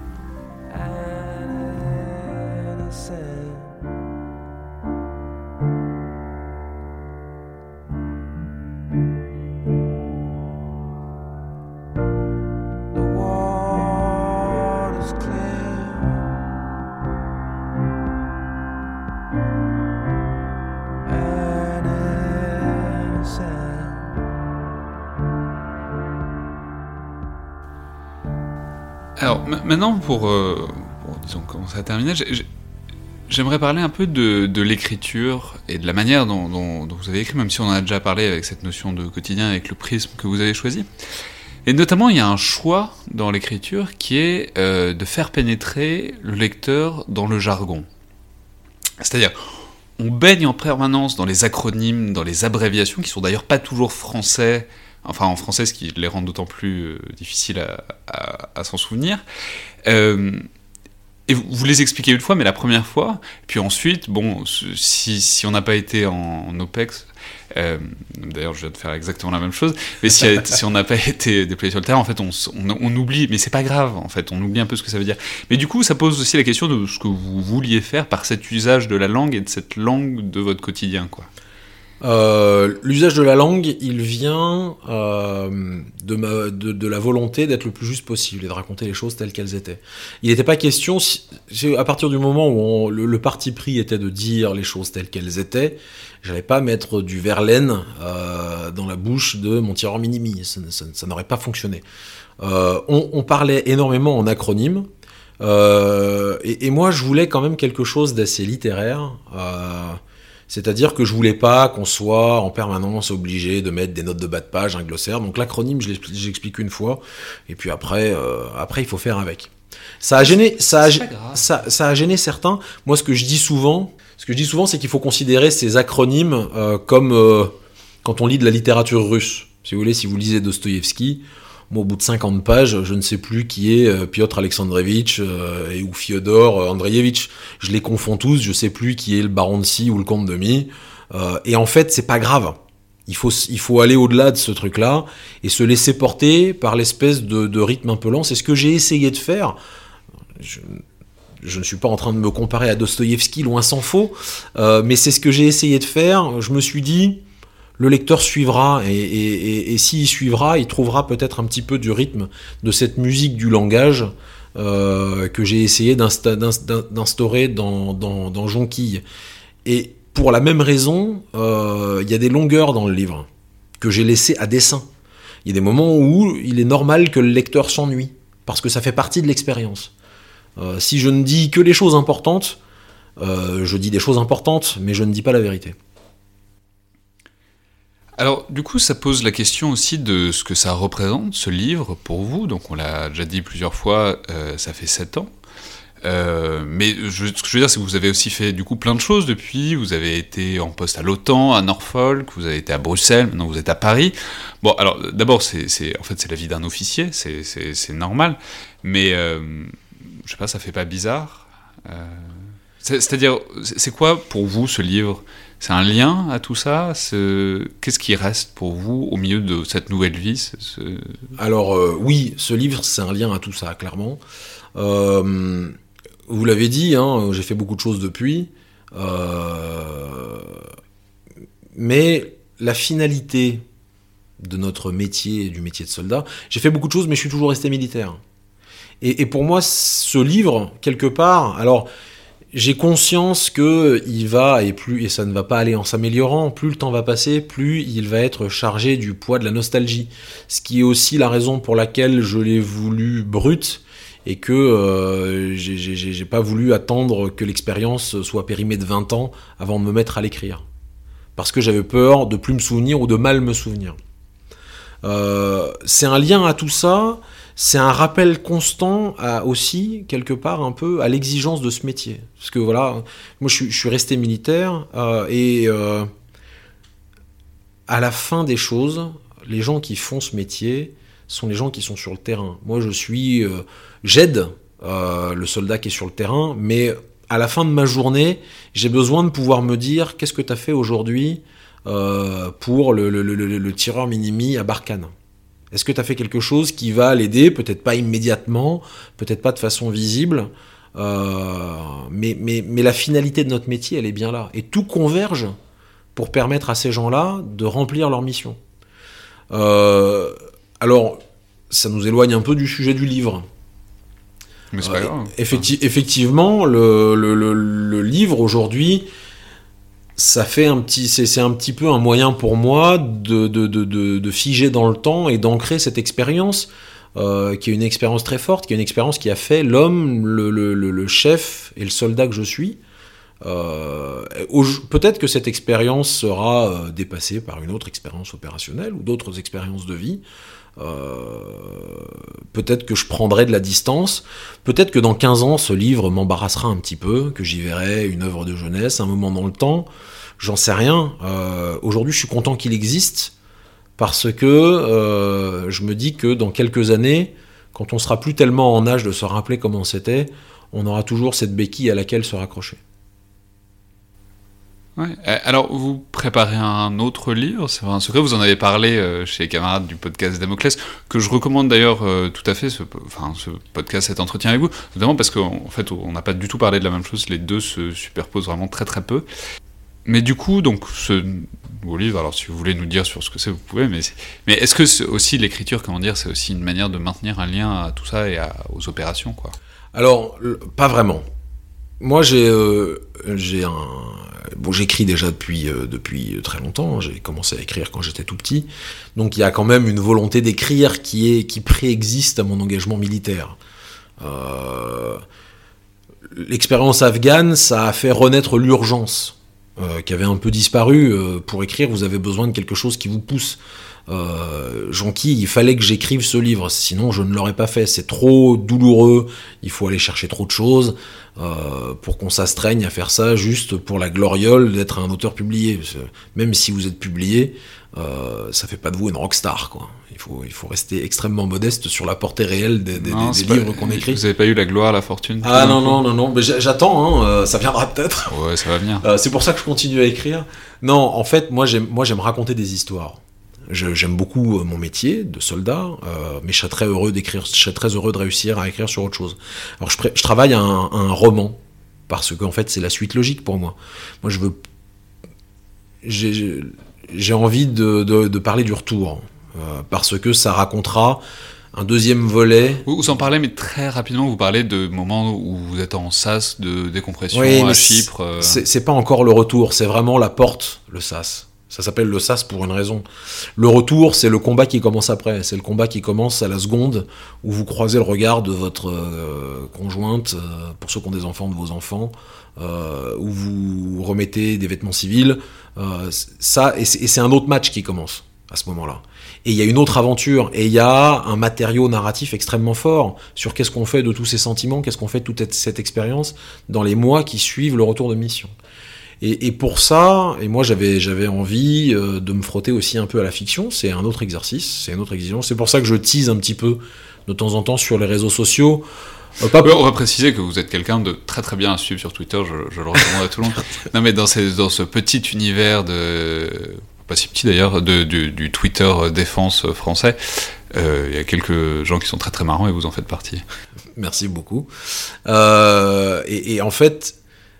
Alors maintenant, pour disons commencer à terminer, j'aimerais parler un peu de l'écriture et de la manière dont vous avez écrit, même si on en a déjà parlé avec cette notion de quotidien, avec le prisme que vous avez choisi. Et notamment, il y a un choix dans l'écriture qui est de faire pénétrer le lecteur dans le jargon. C'est-à-dire, on baigne en permanence dans les acronymes, dans les abréviations, qui sont d'ailleurs pas toujours français, enfin en français, ce qui les rend d'autant plus difficiles à s'en souvenir. Et vous les expliquez une fois, mais la première fois, puis ensuite, bon, si on n'a pas été en OPEX, d'ailleurs je viens de faire exactement la même chose, mais si on n'a pas été déployé sur le terrain, en fait on oublie, mais c'est pas grave, en fait, on oublie un peu ce que ça veut dire. Mais du coup, ça pose aussi la question de ce que vous vouliez faire par cet usage de la langue et de cette langue de votre quotidien, quoi. L'usage de la langue, il vient de la volonté d'être le plus juste possible et de raconter les choses telles qu'elles étaient. Il n'était pas question, à partir du moment où le parti pris était de dire les choses telles qu'elles étaient, j'allais pas mettre du Verlaine dans la bouche de mon tireur Minimi, ça n'aurait pas fonctionné. On parlait énormément en acronymes, et moi je voulais quand même quelque chose d'assez littéraire. C'est-à-dire que je voulais pas qu'on soit en permanence obligé de mettre des notes de bas de page, un glossaire. Donc l'acronyme, j'explique une fois, et puis après il faut faire avec. Ça a gêné certains. Moi, ce que je dis souvent, c'est qu'il faut considérer ces acronymes comme quand on lit de la littérature russe. Si vous voulez, si vous lisez Dostoïevski, moi, au bout de 50 pages, je ne sais plus qui est Piotr Alexandrovitch ou Fyodor Andreevitch. Je les confonds tous, je ne sais plus qui est le baron de Si ou le comte de Mi. Et en fait, c'est pas grave. Il faut aller au-delà de ce truc-là et se laisser porter par l'espèce de rythme un peu lent. C'est ce que j'ai essayé de faire. Je ne suis pas en train de me comparer à Dostoïevski, loin s'en faut, mais c'est ce que j'ai essayé de faire. Je me suis dit... Le lecteur suivra, et s'il suivra, il trouvera peut-être un petit peu du rythme de cette musique du langage que j'ai essayé d'instaurer dans Jonquille. Et pour la même raison, il y a des longueurs dans le livre que j'ai laissées à dessein. Il y a des moments où il est normal que le lecteur s'ennuie, parce que ça fait partie de l'expérience. Si je ne dis que les choses importantes, je dis des choses importantes, mais je ne dis pas la vérité. Alors, du coup, ça pose la question aussi de ce que ça représente, ce livre, pour vous. Donc, on l'a déjà dit plusieurs fois, ça fait 7 ans. Mais ce que je veux dire, c'est que vous avez aussi fait, du coup, plein de choses depuis. Vous avez été en poste à l'OTAN, à Norfolk, vous avez été à Bruxelles, maintenant vous êtes à Paris. Bon, alors, d'abord, c'est la vie d'un officier, c'est normal. Mais, je sais pas, ça fait pas bizarre c'est-à-dire, c'est quoi, pour vous, ce livre ? C'est un lien à tout ça ? Qu'est-ce qui reste pour vous au milieu de cette nouvelle vie ? Alors oui, ce livre, c'est un lien à tout ça, clairement. Vous l'avez dit, hein, j'ai fait beaucoup de choses depuis. Mais la finalité de notre métier, du métier de soldat, j'ai fait beaucoup de choses, mais je suis toujours resté militaire. Et pour moi, ce livre, quelque part... Alors, j'ai conscience que et ça ne va pas aller en s'améliorant, plus le temps va passer, plus il va être chargé du poids de la nostalgie. Ce qui est aussi la raison pour laquelle je l'ai voulu brut et que j'ai pas voulu attendre que l'expérience soit périmée de 20 ans avant de me mettre à l'écrire. Parce que j'avais peur de plus me souvenir ou de mal me souvenir. C'est un lien à tout ça. C'est un rappel constant aussi, quelque part, un peu à l'exigence de ce métier. Parce que voilà, moi je suis resté militaire et à la fin des choses, les gens qui font ce métier sont les gens qui sont sur le terrain. Moi j'aide le soldat qui est sur le terrain, mais à la fin de ma journée, j'ai besoin de pouvoir me dire qu'est-ce que tu as fait aujourd'hui pour le tireur Minimi à Barkhane. Est-ce que tu as fait quelque chose qui va l'aider, peut-être pas immédiatement, peut-être pas de façon visible, mais la finalité de notre métier, elle est bien là. Et tout converge pour permettre à ces gens-là de remplir leur mission. Alors, ça nous éloigne un peu du sujet du livre. Mais c'est pas grave. Effectivement, le livre, aujourd'hui... c'est un petit peu un moyen pour moi de figer dans le temps et d'ancrer cette expérience qui est une expérience très forte, qui est une expérience qui a fait l'homme, le chef et le soldat que je suis. Peut-être que cette expérience sera dépassée par une autre expérience opérationnelle ou d'autres expériences de vie. Peut-être que je prendrai de la distance, peut-être que dans 15 ans ce livre m'embarrassera un petit peu, que j'y verrai une œuvre de jeunesse, un moment dans le temps, j'en sais rien. Aujourd'hui je suis content qu'il existe parce que je me dis que dans quelques années, quand on sera plus tellement en âge de se rappeler comment c'était, on aura toujours cette béquille à laquelle se raccrocher. Ouais. Alors, vous préparez un autre livre, c'est un secret, vous en avez parlé chez les camarades du podcast Damoclès, que je recommande d'ailleurs tout à fait, ce podcast, cet entretien avec vous, notamment parce qu'en fait, on n'a pas du tout parlé de la même chose, les deux se superposent vraiment très très peu. Mais du coup, donc, ce nouveau livre, alors si vous voulez nous dire sur ce que c'est, vous pouvez, mais est-ce que c'est aussi l'écriture, comment dire, c'est aussi une manière de maintenir un lien à tout ça et aux opérations, quoi? Alors, pas vraiment. Moi, j'écris déjà depuis très longtemps. J'ai commencé à écrire quand j'étais tout petit. Donc, il y a quand même une volonté d'écrire qui préexiste à mon engagement militaire. L'expérience afghane, ça a fait renaître l'urgence qui avait un peu disparu. Pour écrire, vous avez besoin de quelque chose qui vous pousse. Jonqui, il fallait que j'écrive ce livre, sinon je ne l'aurais pas fait. C'est trop douloureux, il faut aller chercher trop de choses pour qu'on s'astreigne à faire ça juste pour la gloriole d'être un auteur publié. Même si vous êtes publié, ça fait pas de vous une rockstar, quoi. Il faut rester extrêmement modeste sur la portée réelle des livres qu'on écrit. Vous avez pas eu la gloire, la fortune? Ah non, mais j'attends, ça viendra peut-être. Ouais, ça va venir. C'est pour ça que je continue à écrire. Non, en fait, moi j'aime raconter des histoires. J'aime beaucoup mon métier de soldat, mais je serais très heureux de réussir à écrire sur autre chose. Alors je travaille à un roman, parce qu'en fait c'est la suite logique pour moi. Moi j'ai envie de parler du retour, parce que ça racontera un deuxième volet. Vous en parlez, mais très rapidement, vous parlez de moments où vous êtes en sas de décompression à Chypre. C'est pas encore le retour, c'est vraiment la porte, le sas. Ça s'appelle le sas pour une raison. Le retour, c'est le combat qui commence après. C'est le combat qui commence à la seconde où vous croisez le regard de votre conjointe, pour ceux qui ont des enfants, de vos enfants, où vous remettez des vêtements civils. Et c'est un autre match qui commence à ce moment-là. Et il y a une autre aventure, et il y a un matériau narratif extrêmement fort sur qu'est-ce qu'on fait de tous ces sentiments, qu'est-ce qu'on fait de toute cette expérience dans les mois qui suivent le retour de mission. Et pour ça, et moi j'avais envie de me frotter aussi un peu à la fiction. C'est un autre exercice, c'est une autre exigence. C'est pour ça que je tease un petit peu de temps en temps sur les réseaux sociaux. On va préciser que vous êtes quelqu'un de très très bien à suivre sur Twitter, je le recommande à tout le monde. Non, mais dans ce petit univers pas si petit d'ailleurs, du Twitter défense français, il y a quelques gens qui sont très très marrants et vous en faites partie. Merci beaucoup. Et en fait,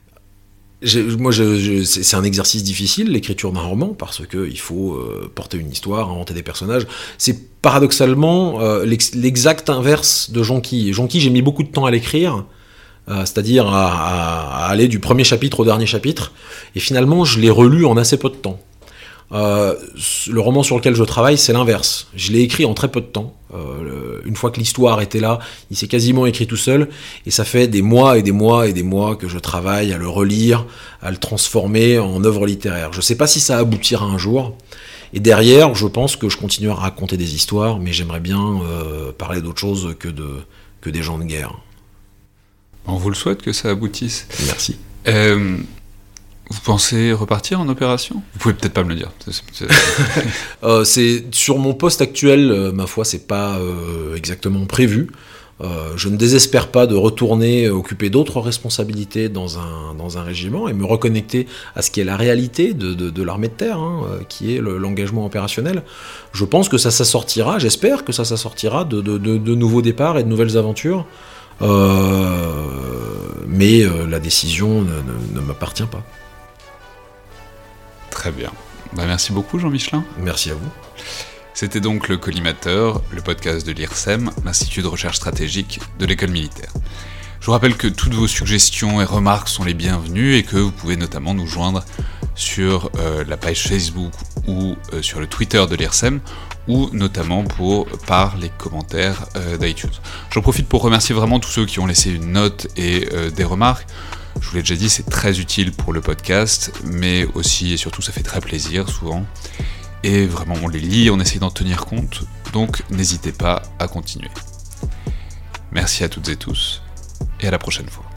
c'est un exercice difficile, l'écriture d'un roman, parce qu'il faut porter une histoire, inventer des personnages. C'est paradoxalement l'exact inverse de Jonqui. Jonqui, j'ai mis beaucoup de temps à l'écrire, c'est-à-dire à aller du premier chapitre au dernier chapitre, et finalement je l'ai relu en assez peu de temps. Le roman sur lequel je travaille, c'est l'inverse. Je l'ai écrit en très peu de temps. Une fois que l'histoire était là, il s'est quasiment écrit tout seul, et ça fait des mois et des mois et des mois que je travaille à le relire, à le transformer en œuvre littéraire. Je sais pas si ça aboutira un jour, et derrière, je pense que je continuerai à raconter des histoires, mais j'aimerais bien parler d'autre chose que des gens de guerre. On vous le souhaite que ça aboutisse. Merci. Vous pensez repartir en opération ? Vous pouvez peut-être pas me le dire. C'est sur mon poste actuel, ma foi, c'est pas exactement prévu. Je ne désespère pas de retourner occuper d'autres responsabilités dans un régiment et me reconnecter à ce qui est la réalité de l'armée de terre, qui est l'engagement opérationnel. Je pense que ça s'assortira, j'espère que ça s'assortira de nouveaux départs et de nouvelles aventures. Mais la décision ne m'appartient pas. Très bien. Merci beaucoup Jean-Michelin. Merci à vous. C'était donc le Collimateur, le podcast de l'IRSEM, l'Institut de recherche stratégique de l'école militaire. Je vous rappelle que toutes vos suggestions et remarques sont les bienvenues et que vous pouvez notamment nous joindre sur la page Facebook ou sur le Twitter de l'IRSEM, ou notamment par les commentaires d'iTunes. J'en profite pour remercier vraiment tous ceux qui ont laissé une note et des remarques. Je vous l'ai déjà dit, c'est très utile pour le podcast, mais aussi et surtout ça fait très plaisir souvent. Et vraiment on les lit, on essaie d'en tenir compte, donc n'hésitez pas à continuer. Merci à toutes et tous, et à la prochaine fois.